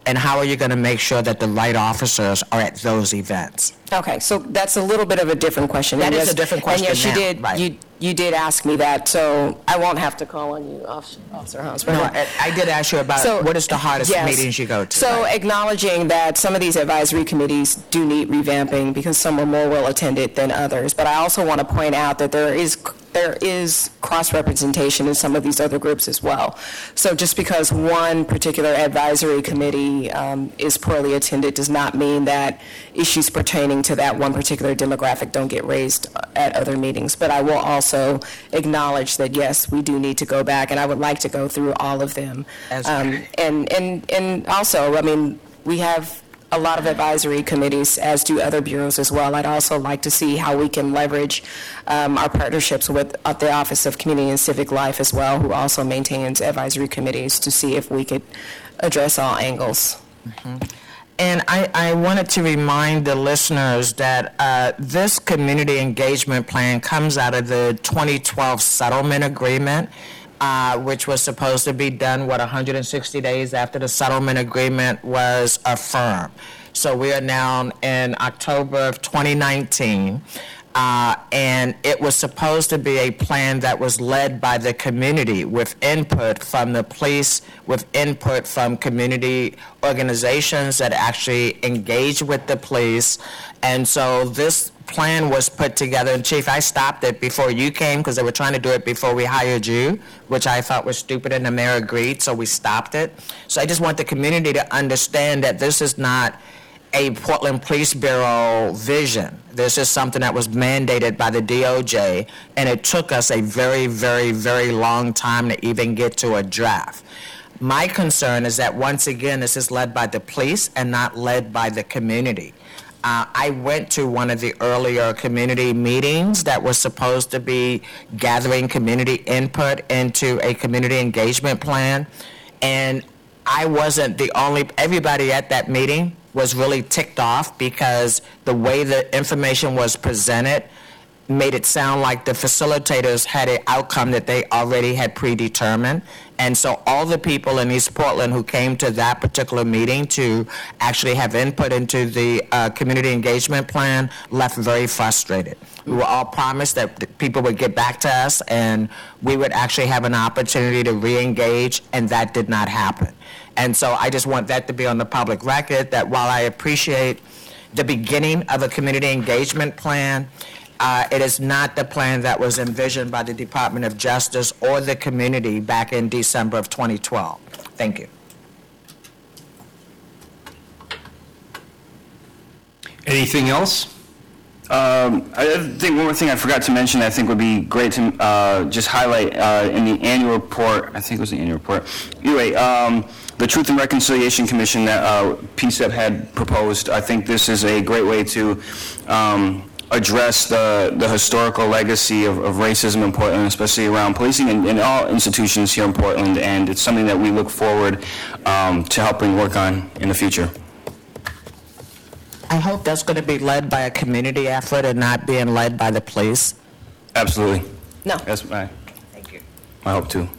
And how are you going to make sure that the right officers are at those events? Okay, so that's a little bit of a different question. That And is yes- a different question And yes, you now, did, right. you, you did ask me that, so I won't have to call on you, Officer Officer Hans. No, I, I did ask you about So, what is the hardest yes. meetings you go to. So right? acknowledging that some of these advisory committees do need revamping because some are more well-attended than others. But I also want to point out that there is there is cross-representation in some of these other groups as well. So just because one particular advisory committee um, is poorly attended does not mean that issues pertaining to that one particular demographic don't get raised at other meetings. But I will also acknowledge that, yes, we do need to go back, and I would like to go through all of them. As- Um, and, and, and also, I mean, we have a lot of advisory committees, as do other bureaus as well. I'd also like to see how we can leverage um, our partnerships with uh, the Office of Community and Civic Life as well, who also maintains advisory committees, to see if we could address all angles. And I, I wanted to remind the listeners that uh, this community engagement plan comes out of the twenty twelve settlement agreement, uh, which was supposed to be done, what, one hundred sixty days after the settlement agreement was affirmed. So we are now in October of twenty nineteen. Uh, and it was supposed to be a plan that was led by the community with input from the police, with input from community organizations that actually engage with the police. And so this plan was put together. And Chief, I stopped it before you came because they were trying to do it before we hired you, which I thought was stupid, and the mayor agreed, so we stopped it. So I just want the community to understand that this is not a Portland Police Bureau vision. This is something that was mandated by the D O J, and it took us a very, very, very long time to even get to a draft. My concern is that, once again, this is led by the police and not led by the community. Uh, I went to one of the earlier community meetings that was supposed to be gathering community input into a community engagement plan, and I wasn't the only, everybody at that meeting was really ticked off because the way the information was presented made it sound like the facilitators had an outcome that they already had predetermined. And so all the people in East Portland who came to that particular meeting to actually have input into the uh, community engagement plan left very frustrated. We were all promised that the people would get back to us and we would actually have an opportunity to re-engage, and that did not happen. And so I just want that to be on the public record, that while I appreciate the beginning of a community engagement plan, Uh, it is not the plan that was envisioned by the Department of Justice or the community back in December of twenty twelve. Thank you. Anything else? Um, I think one more thing I forgot to mention that I think would be great to uh, just highlight uh, in the annual report, I think it was the annual report. Anyway, um, the Truth and Reconciliation Commission that uh, P S E P had proposed, I think this is a great way to um, address the, the historical legacy of, of racism in Portland, especially around policing and in all institutions here in Portland, and it's something that we look forward um, to helping work on in the future. I hope that's going to be led by a community effort and not being led by the police. Absolutely. No. That's my, Thank you. my hope too.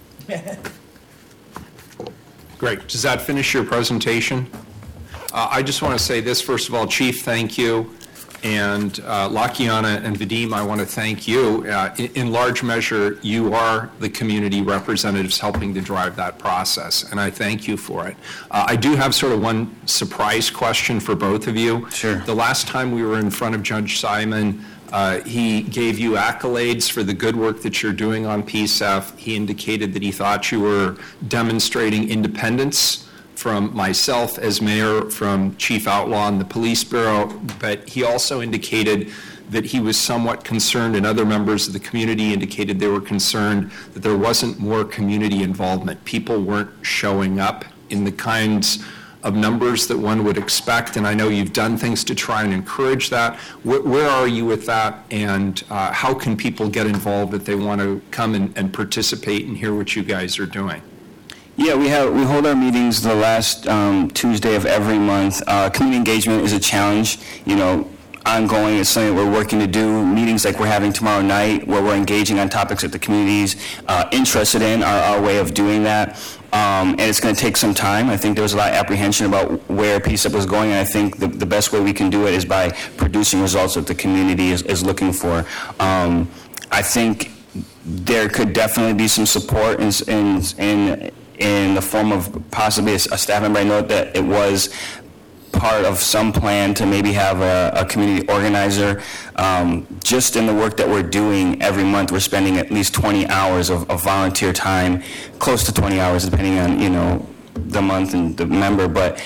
Great. Does that finish your presentation? Uh, I just want to say this, first of all, Chief, thank you. And uh, Lakiana and Vadim, I want to thank you. Uh, in, in large measure, you are the community representatives helping to drive that process, and I thank you for it. Uh, I do have sort of one surprise question for both of you. Sure. The last time we were in front of Judge Simon, uh, he gave you accolades for the good work that you're doing on P S E P. He indicated that he thought you were demonstrating independence from myself as mayor, from Chief Outlaw and the Police Bureau, but he also indicated that he was somewhat concerned, and other members of the community indicated they were concerned that there wasn't more community involvement. People weren't showing up in the kinds of numbers that one would expect, and I know you've done things to try and encourage that. Where, where are you with that, and uh, how can people get involved if they want to come and, and participate and hear what you guys are doing? Yeah, we have we hold our meetings the last um, Tuesday of every month. Uh, community engagement is a challenge, you know, ongoing. It's something we're working to do. Meetings like we're having tomorrow night, where we're engaging on topics that the community's uh, interested in, are our way of doing that. Um, and it's going to take some time. I think there was a lot of apprehension about where P S E P was going, and I think the, the best way we can do it is by producing results that the community is, is looking for. Um, I think there could definitely be some support in, in, in, in the form of possibly a, a staff member. I know that it was part of some plan to maybe have a, a community organizer. Um, just in the work that we're doing every month, we're spending at least twenty hours of, of volunteer time, close to twenty hours depending on, you know, the month and the member, but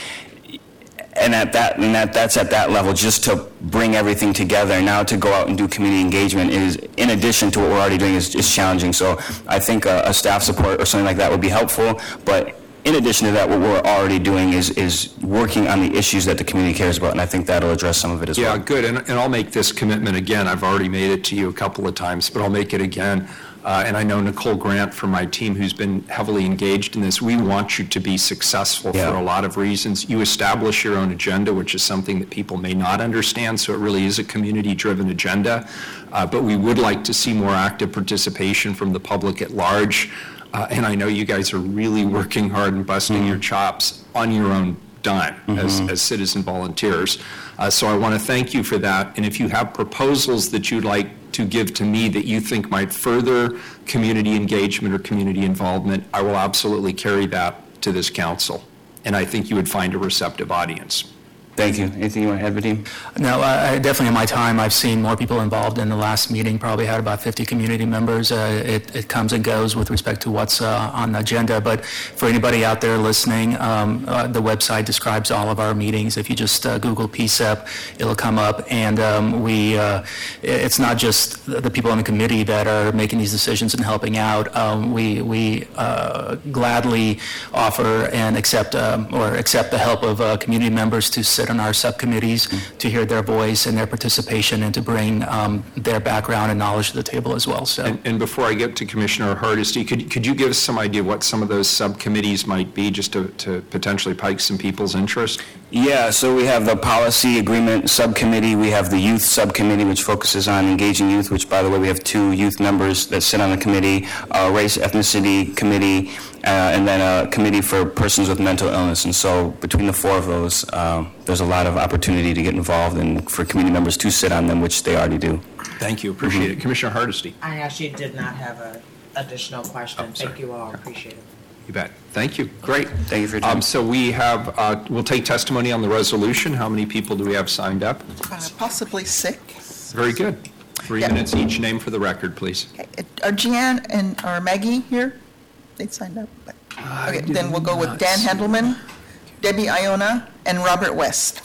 and at that and that that's at that level, just to bring everything together. Now to go out and do community engagement is, in addition to what we're already doing, is, is challenging. So I think a, a staff support or something like that would be helpful, but in addition to that, what we're already doing is is working on the issues that the community cares about, and I think that'll address some of it as Yeah, well. good, and, and I'll make this commitment again. I've already made it to you a couple of times, but I'll make it again. Uh, and I know Nicole Grant from my team, who's been heavily engaged in this, we want you to be successful Yeah. for a lot of reasons. You establish your own agenda, which is something that people may not understand, so it really is a community-driven agenda. Uh, but we would like to see more active participation from the public at large. Uh, and I know you guys are really working hard and busting Mm-hmm. your chops on your own dime as, as citizen volunteers. Uh, so I want to thank you for that. And if you have proposals that you'd like to give to me that you think might further community engagement or community involvement, I will absolutely carry that to this council. And I think you would find a receptive audience. Thank you. Anything you want to add, Vadim? No, I- I- definitely in my time, I've seen more people involved. In the last meeting, probably had about fifty community members. Uh, It it comes and goes with respect to what's uh, on the agenda, but for anybody out there listening, um, uh, the website describes all of our meetings. If you just uh, Google P S E P, it'll come up, and um, we, uh, it's not just the the people on the committee that are making these decisions and helping out. Um, We we uh, gladly offer and accept, um, or accept the help of uh, community members to sit on our subcommittees, to hear their voice and their participation, and to bring um, their background and knowledge to the table as well. So, And, and before I get to Commissioner Hardesty, could, could you give us some idea what some of those subcommittees might be, just to, to potentially pique some people's interest? Yeah, so we have the Policy Agreement Subcommittee, we have the Youth Subcommittee, which focuses on engaging youth, which, by the way, we have two youth members that sit on the committee, uh, Race Ethnicity Committee, uh, and then a committee for persons with mental illness. And so between the four of those, uh, there's a lot of opportunity to get involved and for community members to sit on them, which they already do. Thank you, appreciate it. Commissioner Hardesty? I actually did not have an additional question. Oh, sorry. Thank you all, appreciate it. You bet. Thank you. Great. Thank you for your time. Um, So we have, uh, we'll take testimony on the resolution. How many people do we have signed up? Uh, Possibly six. Very good. Three Yeah. minutes each. Name for the record, please. Okay, Are Jeanne and, or Maggie here? They signed up. but- Okay, then we'll go with Dan Handelman, Debbie Iona, and Robert West.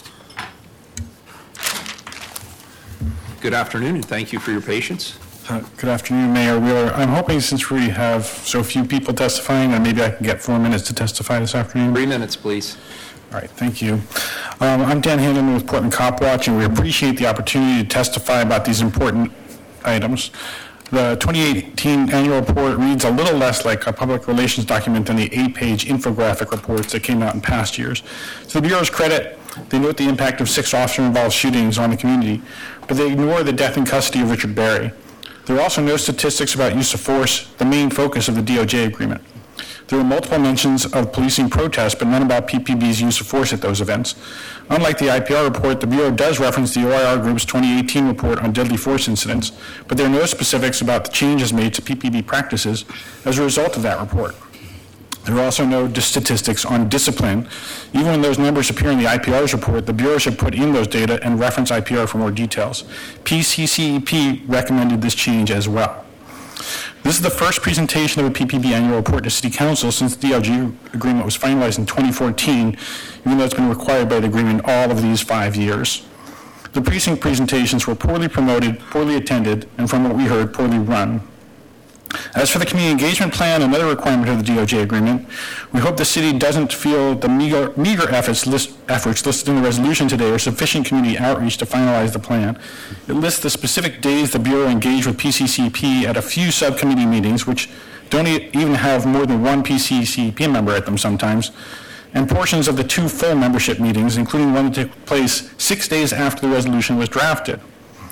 Good afternoon, and thank you for your patience. Uh, Good afternoon, Mayor Wheeler. I'm hoping, since we have so few people testifying, that maybe I can get four minutes to testify this afternoon. Three minutes, please. All right, thank you. Um, I'm Dan Handelman with Portland Cop Watch, and we appreciate the opportunity to testify about these important items. The twenty eighteen annual report reads a little less like a public relations document than the eight-page infographic reports that came out in past years. To the Bureau's credit, they note the impact of six officer-involved shootings on the community, but they ignore the death in custody of Richard Berry. There are also no statistics about use of force, the main focus of the D O J agreement. There were multiple mentions of policing protests, but none about P P B's use of force at those events. Unlike the I P R report, the Bureau does reference the O I R Group's twenty eighteen report on deadly force incidents, but there are no specifics about the changes made to P P B practices as a result of that report. There are also no statistics on discipline. Even when those numbers appear in the I P R's report, the Bureau should put in those data and reference I P R for more details. P C C E P recommended this change as well. This is the first presentation of a P P B annual report to City Council since the D L G agreement was finalized in twenty fourteen, even though it's been required by the agreement all of these five years. The precinct presentations were poorly promoted, poorly attended, and from what we heard, poorly run. As for the community engagement plan, another requirement of the D O J agreement, we hope the city doesn't feel the meager, meager efforts, list, efforts listed in the resolution today are sufficient community outreach to finalize the plan. It lists the specific days the Bureau engaged with P C C P at a few subcommittee meetings, which don't e- even have more than one P C C P member at them sometimes, and portions of the two full membership meetings, including one that took place six days after the resolution was drafted.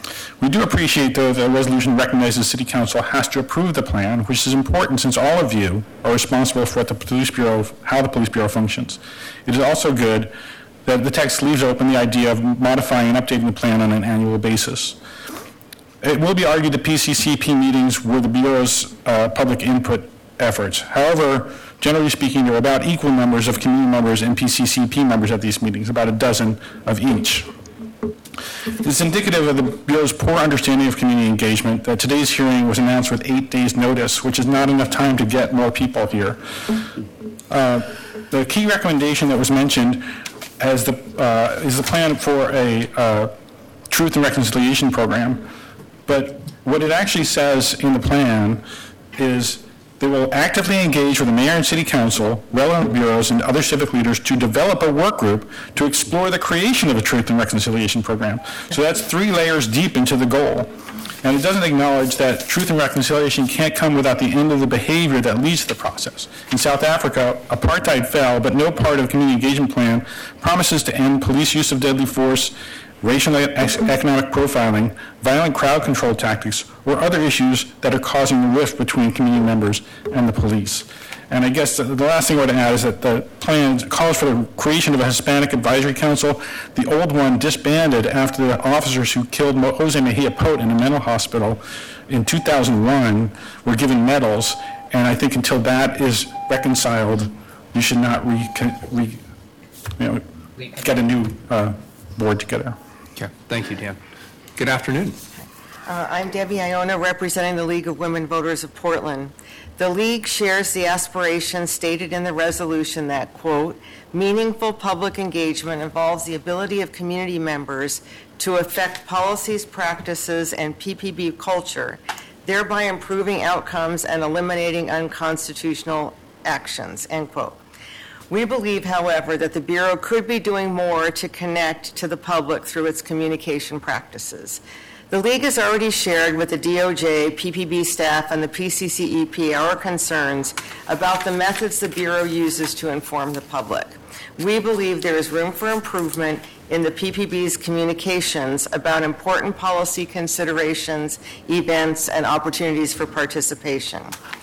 We do appreciate, though, the resolution recognizes the City Council has to approve the plan, which is important since all of you are responsible for what the Police Bureau, how the Police Bureau functions. It is also good that the text leaves open the idea of modifying and updating the plan on an annual basis. It will be argued that P C C P meetings were the Bureau's uh, public input efforts. However, generally speaking, there are about equal numbers of community members and P C C P members at these meetings, about a dozen of each. It's indicative of the Bureau's poor understanding of community engagement that today's hearing was announced with eight days' notice, which is not enough time to get more people here. Uh, the key recommendation that was mentioned as the, uh, is the plan for a uh, Truth and Reconciliation program. But what it actually says in the plan is they will actively engage with the mayor and city council, relevant bureaus, and other civic leaders to develop a work group to explore the creation of a Truth and Reconciliation program. So that's three layers deep into the goal. And it doesn't acknowledge that truth and reconciliation can't come without the end of the behavior that leads to the process. In South Africa, apartheid fell, but no part of the community engagement plan promises to end police use of deadly force, racial and economic profiling, violent crowd control tactics, or other issues that are causing the rift between community members and the police. And I guess the, the last thing I want to add is that the plan calls for the creation of a Hispanic Advisory Council. The old one disbanded after the officers who killed Jose Mejia Pote in a mental hospital in two thousand one were given medals, and I think until that is reconciled, you should not re, re, you know, get a new uh, board together. Okay, thank you, Dan. Good afternoon. Uh, I'm Debbie Iona, representing the League of Women Voters of Portland. The League shares the aspiration stated in the resolution that, quote, meaningful public engagement involves the ability of community members to affect policies, practices, and P P B culture, thereby improving outcomes and eliminating unconstitutional actions, end quote. We believe, however, that the Bureau could be doing more to connect to the public through its communication practices. The League has already shared with the D O J, P P B staff, and the P C C E P our concerns about the methods the Bureau uses to inform the public. We believe there is room for improvement in the P P B's communications about important policy considerations, events, and opportunities for participation.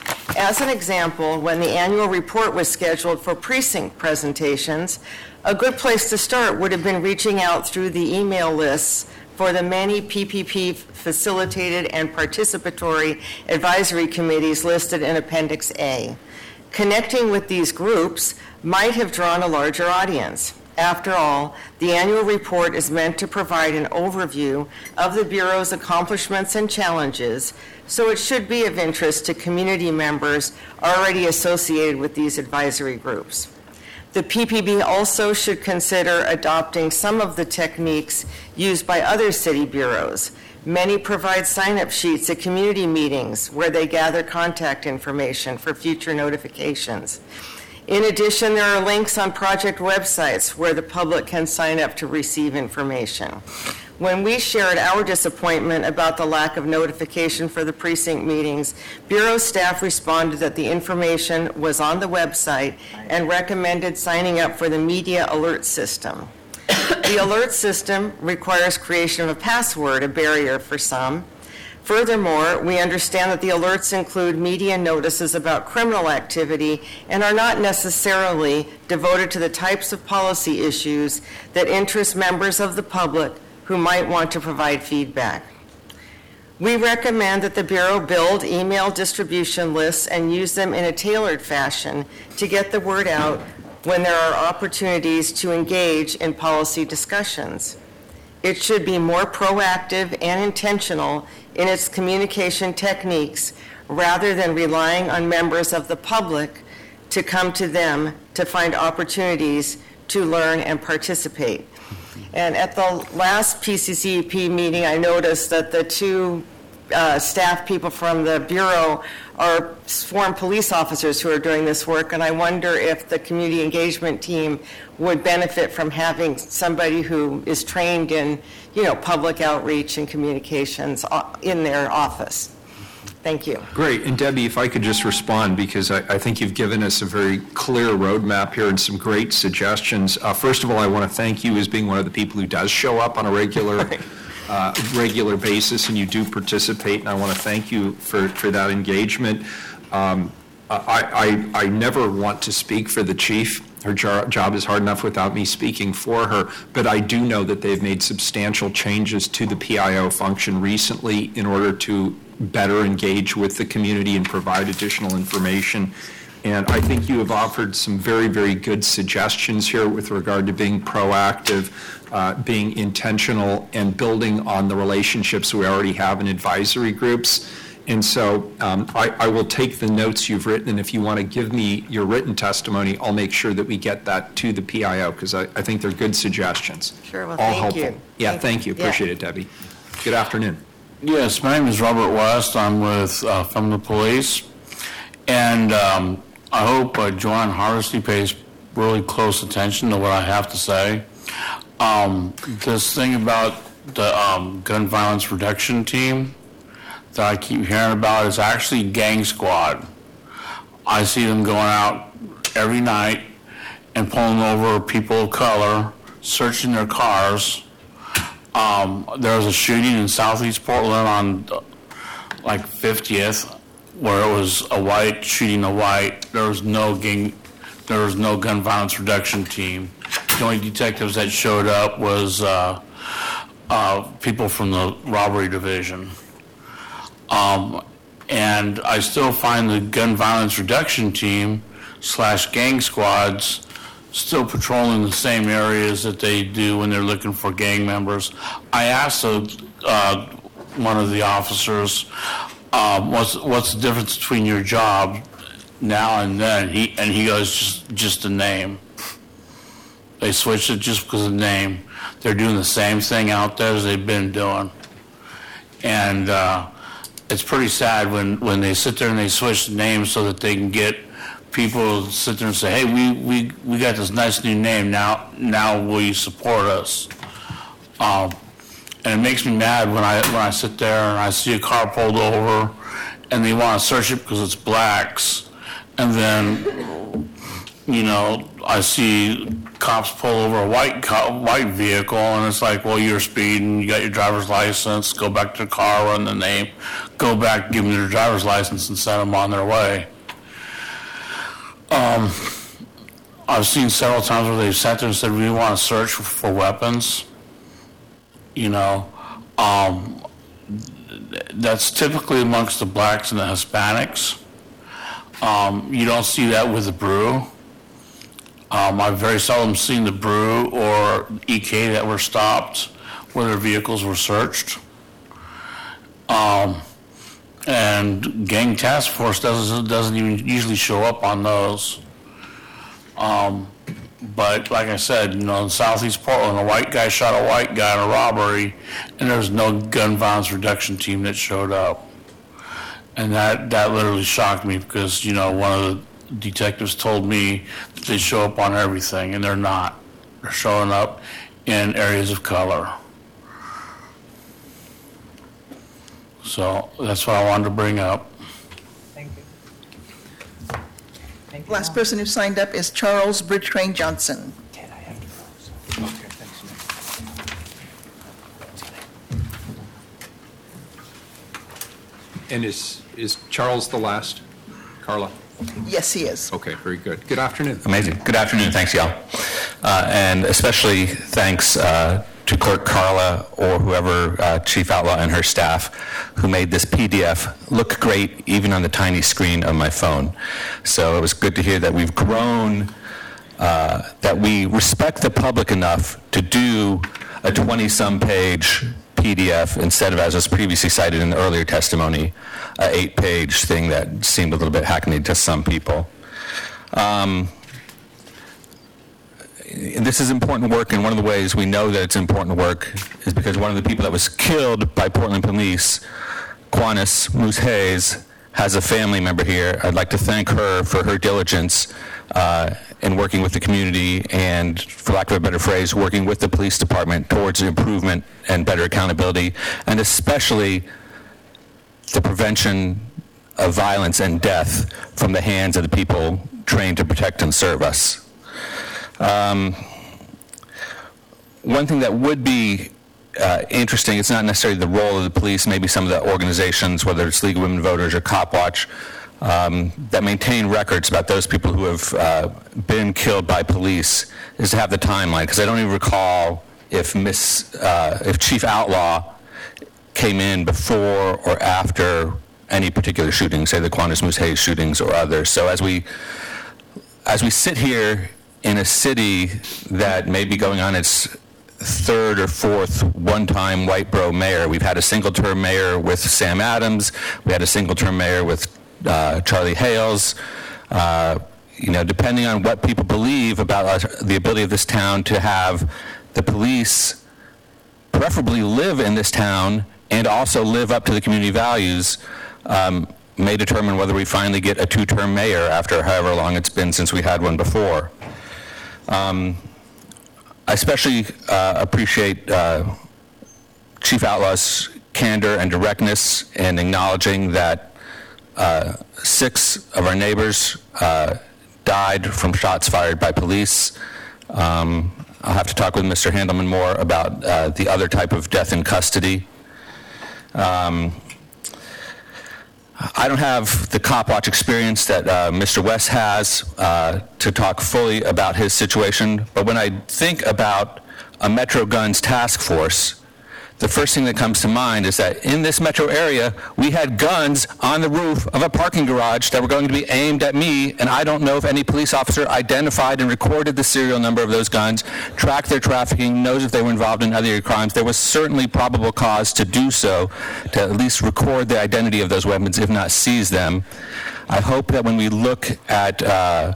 As an example, when the annual report was scheduled for precinct presentations, a good place to start would have been reaching out through the email lists for the many P P P facilitated and participatory advisory committees listed in Appendix A. Connecting with these groups might have drawn a larger audience. After all, the annual report is meant to provide an overview of the Bureau's accomplishments and challenges, so it should be of interest to community members already associated with these advisory groups. The P P B also should consider adopting some of the techniques used by other city bureaus. Many provide sign-up sheets at community meetings where they gather contact information for future notifications. In addition, there are links on project websites where the public can sign up to receive information. When we shared our disappointment about the lack of notification for the precinct meetings, Bureau staff responded that the information was on the website and recommended signing up for the media alert system. The alert system requires creation of a password, a barrier for some. Furthermore, we understand that the alerts include media notices about criminal activity and are not necessarily devoted to the types of policy issues that interest members of the public who might want to provide feedback. We recommend that the Bureau build email distribution lists and use them in a tailored fashion to get the word out when there are opportunities to engage in policy discussions. It should be more proactive and intentional in its communication techniques rather than relying on members of the public to come to them to find opportunities to learn and participate. And at the last P C C E P meeting, I noticed that the two uh, staff people from the Bureau are sworn police officers who are doing this work, and I wonder if the community engagement team would benefit from having somebody who is trained in, you know, public outreach and communications in their office. Thank you. Great. And Debbie, if I could just respond, because I, I think you've given us a very clear roadmap here and some great suggestions. Uh, first of all, I want to thank you as being one of the people who does show up on a regular uh, regular basis, and you do participate, and I want to thank you for, for that engagement. Um, I, I, I never want to speak for the chief. Her jo- job is hard enough without me speaking for her, but I do know that they've made substantial changes to the P I O function recently in order to better engage with the community and provide additional information. And I think you have offered some very, very good suggestions here with regard to being proactive, uh, being intentional, and building on the relationships we already have in advisory groups. And so um, I, I will take the notes you've written, and if you want to give me your written testimony, I'll make sure that we get that to the P I O, because I, I think they're good suggestions. Sure, well, All thank helpful. you. Yeah, Thank- thank you. yeah. Appreciate it, Debbie. Good afternoon. Yes, my name is Robert West. I'm with, uh, from the police. And um, I hope uh, Joanne Hardesty pays really close attention to what I have to say. Um, this thing about the um, gun violence reduction team that I keep hearing about is actually Gang Squad. I see them going out every night and pulling over people of color, searching their cars. Um, there was a shooting in Southeast Portland on uh, like fiftieth, where it was a white shooting a white. There was no gang, there was no gun violence reduction team. The only detectives that showed up was uh, uh, people from the robbery division. Um, and I still find the gun violence reduction team slash gang squads still patrolling the same areas that they do when they're looking for gang members. I asked uh, uh, one of the officers, um, what's what's the difference between your job now and then? He and he goes, just just the name. They switched it just because of the name. They're doing the same thing out there as they've been doing, and uh, it's pretty sad when when they sit there and they switch the names so that they can get people to sit there and say, hey, we, we, we got this nice new name, now now will you support us? Um, and it makes me mad when I when I sit there and I see a car pulled over and they want to search it because it's blacks, and then, you know, I see cops pull over a white co- white vehicle, and it's like, well, you're speeding, you got your driver's license, go back to the car, run the name, go back, give them their driver's license and send them on their way. Um, I've seen several times where they've sat there and said, we want to search for, for weapons. You know, um, that's typically amongst the blacks and the Hispanics. Um, you don't see that with the brew. Um, I've very seldom seen the brew or E K that were stopped where their vehicles were searched. Um, And gang task force doesn't doesn't even usually show up on those. Um, but like I said, you know, in Southeast Portland, a white guy shot a white guy in a robbery, and there's no gun violence reduction team that showed up. And that, that literally shocked me because, you know, one of the detectives told me that they show up on everything, and they're not. They're showing up in areas of color. So that's what I wanted to bring up. Thank you. Thank you. Last person who signed up is Charles Bridgecrane Johnson. And is, is Charles the last? Carla? Yes, he is. Okay, very good. Good afternoon. Amazing. Good afternoon. Thanks, y'all. Uh, and especially thanks uh, to Clerk Carla or whoever, uh, Chief Outlaw and her staff, who made this P D F look great even on the tiny screen of my phone. So it was good to hear that we've grown, uh, that we respect the public enough to do a twenty-some page P D F instead of, as was previously cited in the earlier testimony, a eight-page thing that seemed a little bit hackneyed to some people. Um, and this is important work, and one of the ways we know that it's important work is because one of the people that was killed by Portland police, Quanis Moose Hayes, has a family member here. I'd like to thank her for her diligence uh, in working with the community and, for lack of a better phrase, working with the police department towards improvement and better accountability, and especially the prevention of violence and death from the hands of the people trained to protect and serve us. Um, one thing that would be uh, interesting. It's not necessarily the role of the police, maybe some of the organizations, whether it's League of Women Voters or CopWatch, um, that maintain records about those people who have uh, been killed by police, is to have the timeline. Because I don't even recall if Miss, uh, if Chief Outlaw came in before or after any particular shooting, say the Qantas Moose Hayes shootings or others. So as we as we sit here in a city that may be going on its third or fourth one-time white borough mayor, we've had a single-term mayor with Sam Adams, we had a single-term mayor with uh, Charlie Hales. Uh, you know, depending on what people believe about us, the ability of this town to have the police preferably live in this town and also live up to the community values, um, may determine whether we finally get a two-term mayor after however long it's been since we had one before. Um, I especially uh, appreciate uh, Chief Outlaw's candor and directness in acknowledging that uh, six of our neighbors uh, died from shots fired by police. Um, I'll have to talk with Mister Handelman more about uh, the other type of death in custody. Um, I don't have the CopWatch experience that uh, Mister West has uh, to talk fully about his situation, but when I think about a Metro Guns task force, the first thing that comes to mind is that in this metro area, we had guns on the roof of a parking garage that were going to be aimed at me, and I don't know if any police officer identified and recorded the serial number of those guns, tracked their trafficking, knows if they were involved in other crimes. There was certainly probable cause to do so, to at least record the identity of those weapons, if not seize them. I hope that when we look at uh,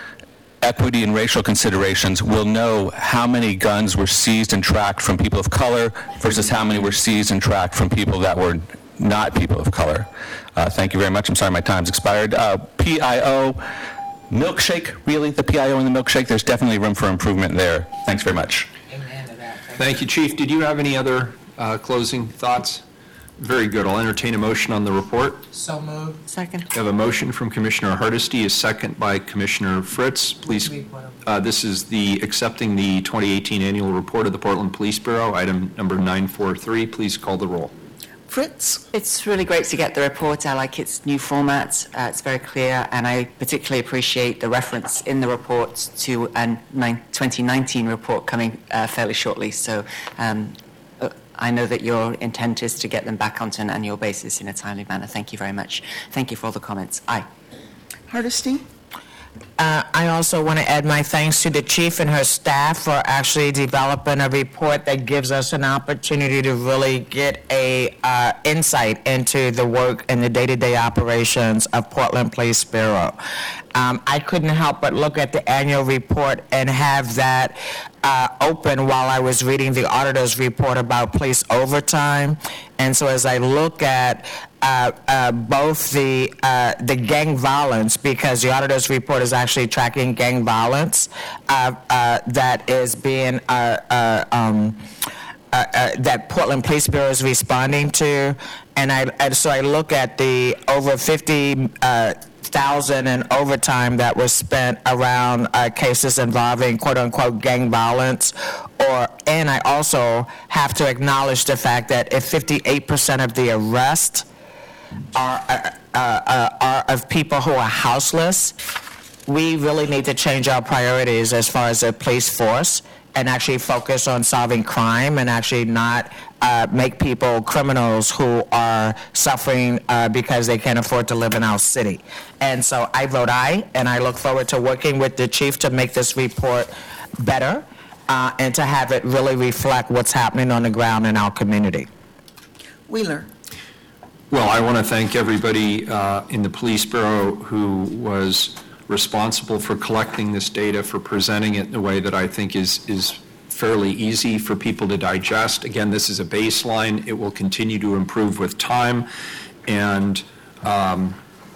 equity and racial considerations, we'll know how many guns were seized and tracked from people of color versus how many were seized and tracked from people that were not people of color. Uh, thank you very much. I'm sorry my time's expired. Uh, P I O, milkshake, really? The P I O in the milkshake? There's definitely room for improvement there. Thanks very much. Thank you, Chief. Did you have any other uh, closing thoughts? Very good. I'll entertain a motion on the report. So moved. Second. We have a motion from Commissioner Hardesty, a second by Commissioner Fritz. Please, uh, this is the accepting the twenty eighteen annual report of the Portland Police Bureau, item number nine forty-three. Please call the roll. Fritz? It's really great to get the report. I like its new format. Uh, it's very clear, and I particularly appreciate the reference in the report to a twenty nineteen report coming uh, fairly shortly. So um, uh, I know that your intent is to get them back onto an annual basis in a timely manner. Thank you very much. Thank you for all the comments. Aye. Hardesty? Uh, I also want to add my thanks to the chief and her staff for actually developing a report that gives us an opportunity to really get a uh, insight into the work and the day-to-day operations of Portland Police Bureau. Um, I couldn't help but look at the annual report and have that uh, open while I was reading the auditor's report about police overtime. And so as I look at uh, uh, both the uh, the gang violence, because the auditor's report is actually tracking gang violence uh, uh, that is being uh, uh, um, uh, uh, that Portland Police Bureau is responding to, and I and so I look at the over fifty uh, thousand in overtime that was spent around uh, cases involving quote-unquote gang violence, or and I also have to acknowledge the fact that if fifty-eight percent of the arrests are uh, uh, uh, are of people who are houseless, we really need to change our priorities as far as the police force and actually focus on solving crime and actually not uh, make people criminals who are suffering uh, because they can't afford to live in our city. And so I vote aye, and I look forward to working with the chief to make this report better uh, and to have it really reflect what's happening on the ground in our community. Wheeler? Well, I want to thank everybody uh, in the Police Bureau who was responsible for collecting this data, for presenting it in a way that I think is is fairly easy for people to digest. Again, this is a baseline. It will continue to improve with time. And um,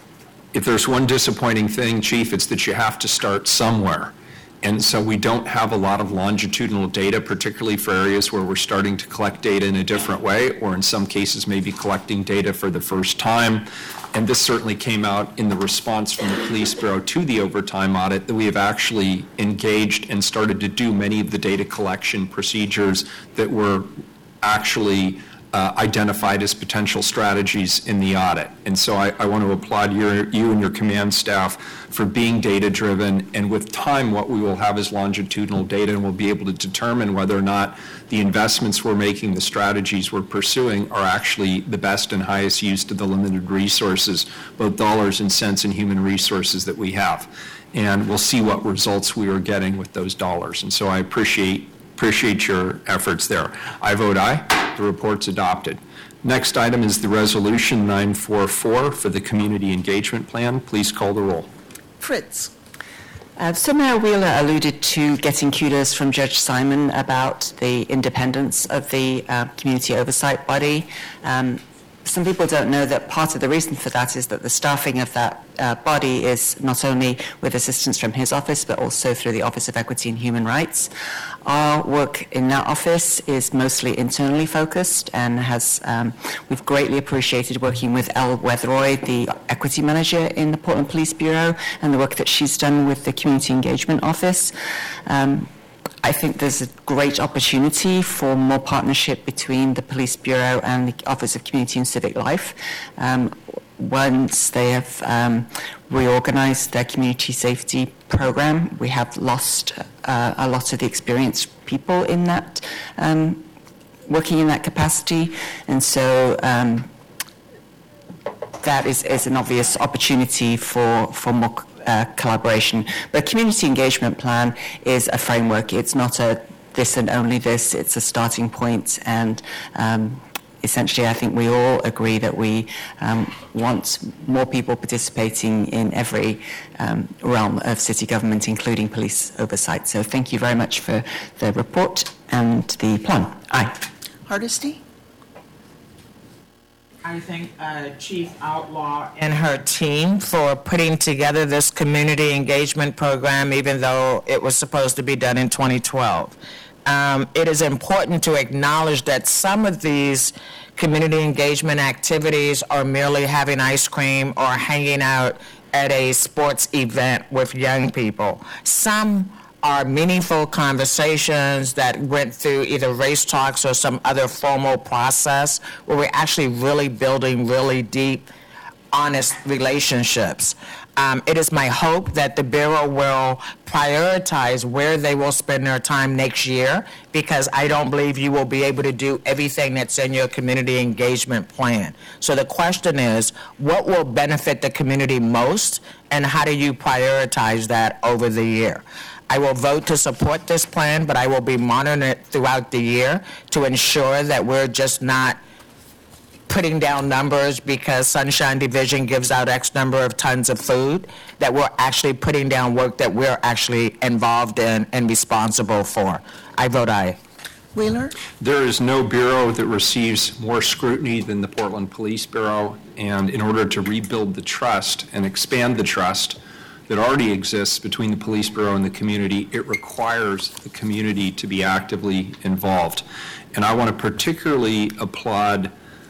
if there's one disappointing thing, Chief, it's that you have to start somewhere. And so we don't have a lot of longitudinal data, particularly for areas where we're starting to collect data in a different way, or in some cases maybe collecting data for the first time. And this certainly came out in the response from the Police Bureau to the overtime audit, that we have actually engaged and started to do many of the data collection procedures that were actually uh, identified as potential strategies in the audit. And so I, I want to applaud your, you and your command staff for being data-driven, and with time, what we will have is longitudinal data, and we'll be able to determine whether or not the investments we're making, the strategies we're pursuing, are actually the best and highest use to the limited resources, both dollars and cents and human resources that we have. And we'll see what results we are getting with those dollars. And so I appreciate appreciate your efforts there. I vote aye. The report's adopted. Next item is the Resolution nine forty-four for the Community Engagement Plan. Please call the roll. Fritz. Uh, so Mayor Wheeler alluded to getting kudos from Judge Simon about the independence of the uh, community oversight body. Um, Some people don't know that part of the reason for that is that the staffing of that uh, body is not only with assistance from his office, but also through the Office of Equity and Human Rights. Our work in that office is mostly internally focused, and has um, we've greatly appreciated working with Elle Weatheroy, the Equity Manager in the Portland Police Bureau, and the work that she's done with the Community Engagement Office. Um, I think there's a great opportunity for more partnership between the Police Bureau and the Office of Community and Civic Life. Um, once they have um, reorganized their community safety program, we have lost uh, a lot of the experienced people in that, um, working in that capacity. And so um, that is, is an obvious opportunity for, for more Uh, collaboration. But community engagement plan is a framework. It's not a this and only this. It's a starting point, and um, essentially I think we all agree that we um, want more people participating in every um, realm of city government, including police oversight. So thank you very much for the report and the plan. Aye. Hardesty? I thank uh, Chief Outlaw and her team for putting together this community engagement program, even though it was supposed to be done in twenty twelve. Um, it is important to acknowledge that some of these community engagement activities are merely having ice cream or hanging out at a sports event with young people. Some are meaningful conversations that went through either race talks or some other formal process where we're actually really building really deep, honest relationships. Um, it is my hope that the Bureau will prioritize where they will spend their time next year, because I don't believe you will be able to do everything that's in your community engagement plan. So the question is, what will benefit the community most, and how do you prioritize that over the year? I will vote to support this plan, but I will be monitoring it throughout the year to ensure that we're just not putting down numbers because Sunshine Division gives out X number of tons of food, that we're actually putting down work that we're actually involved in and responsible for. I vote aye. Wheeler? There is no bureau that receives more scrutiny than the Portland Police Bureau, and in order to rebuild the trust and expand the trust that already exists between the Police Bureau and the community, it requires the community to be actively involved. And I want to particularly applaud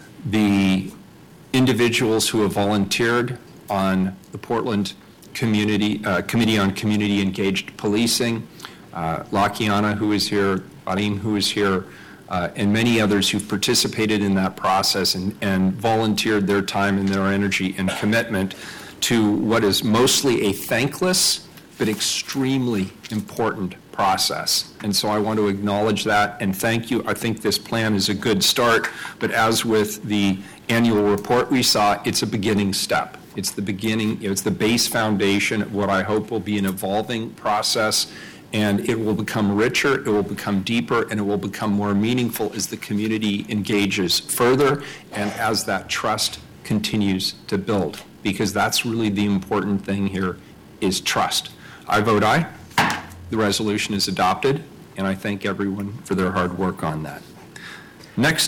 the individuals who have volunteered on the Portland Community uh, Committee on Community Engaged Policing, uh, Lakiana, who is here, Vadim, who is here, uh, and many others who've participated in that process and, and volunteered their time and their energy and commitment to what is mostly a thankless but extremely important process. And so I want to acknowledge that and thank you. I think this plan is a good start, but as with the annual report we saw, it's a beginning step. It's the beginning, it's the base foundation of what I hope will be an evolving process, and it will become richer, it will become deeper, and it will become more meaningful as the community engages further and as that trust continues to build, because that's really the important thing here, is trust. I vote aye. The resolution is adopted, and I thank everyone for their hard work on that. Next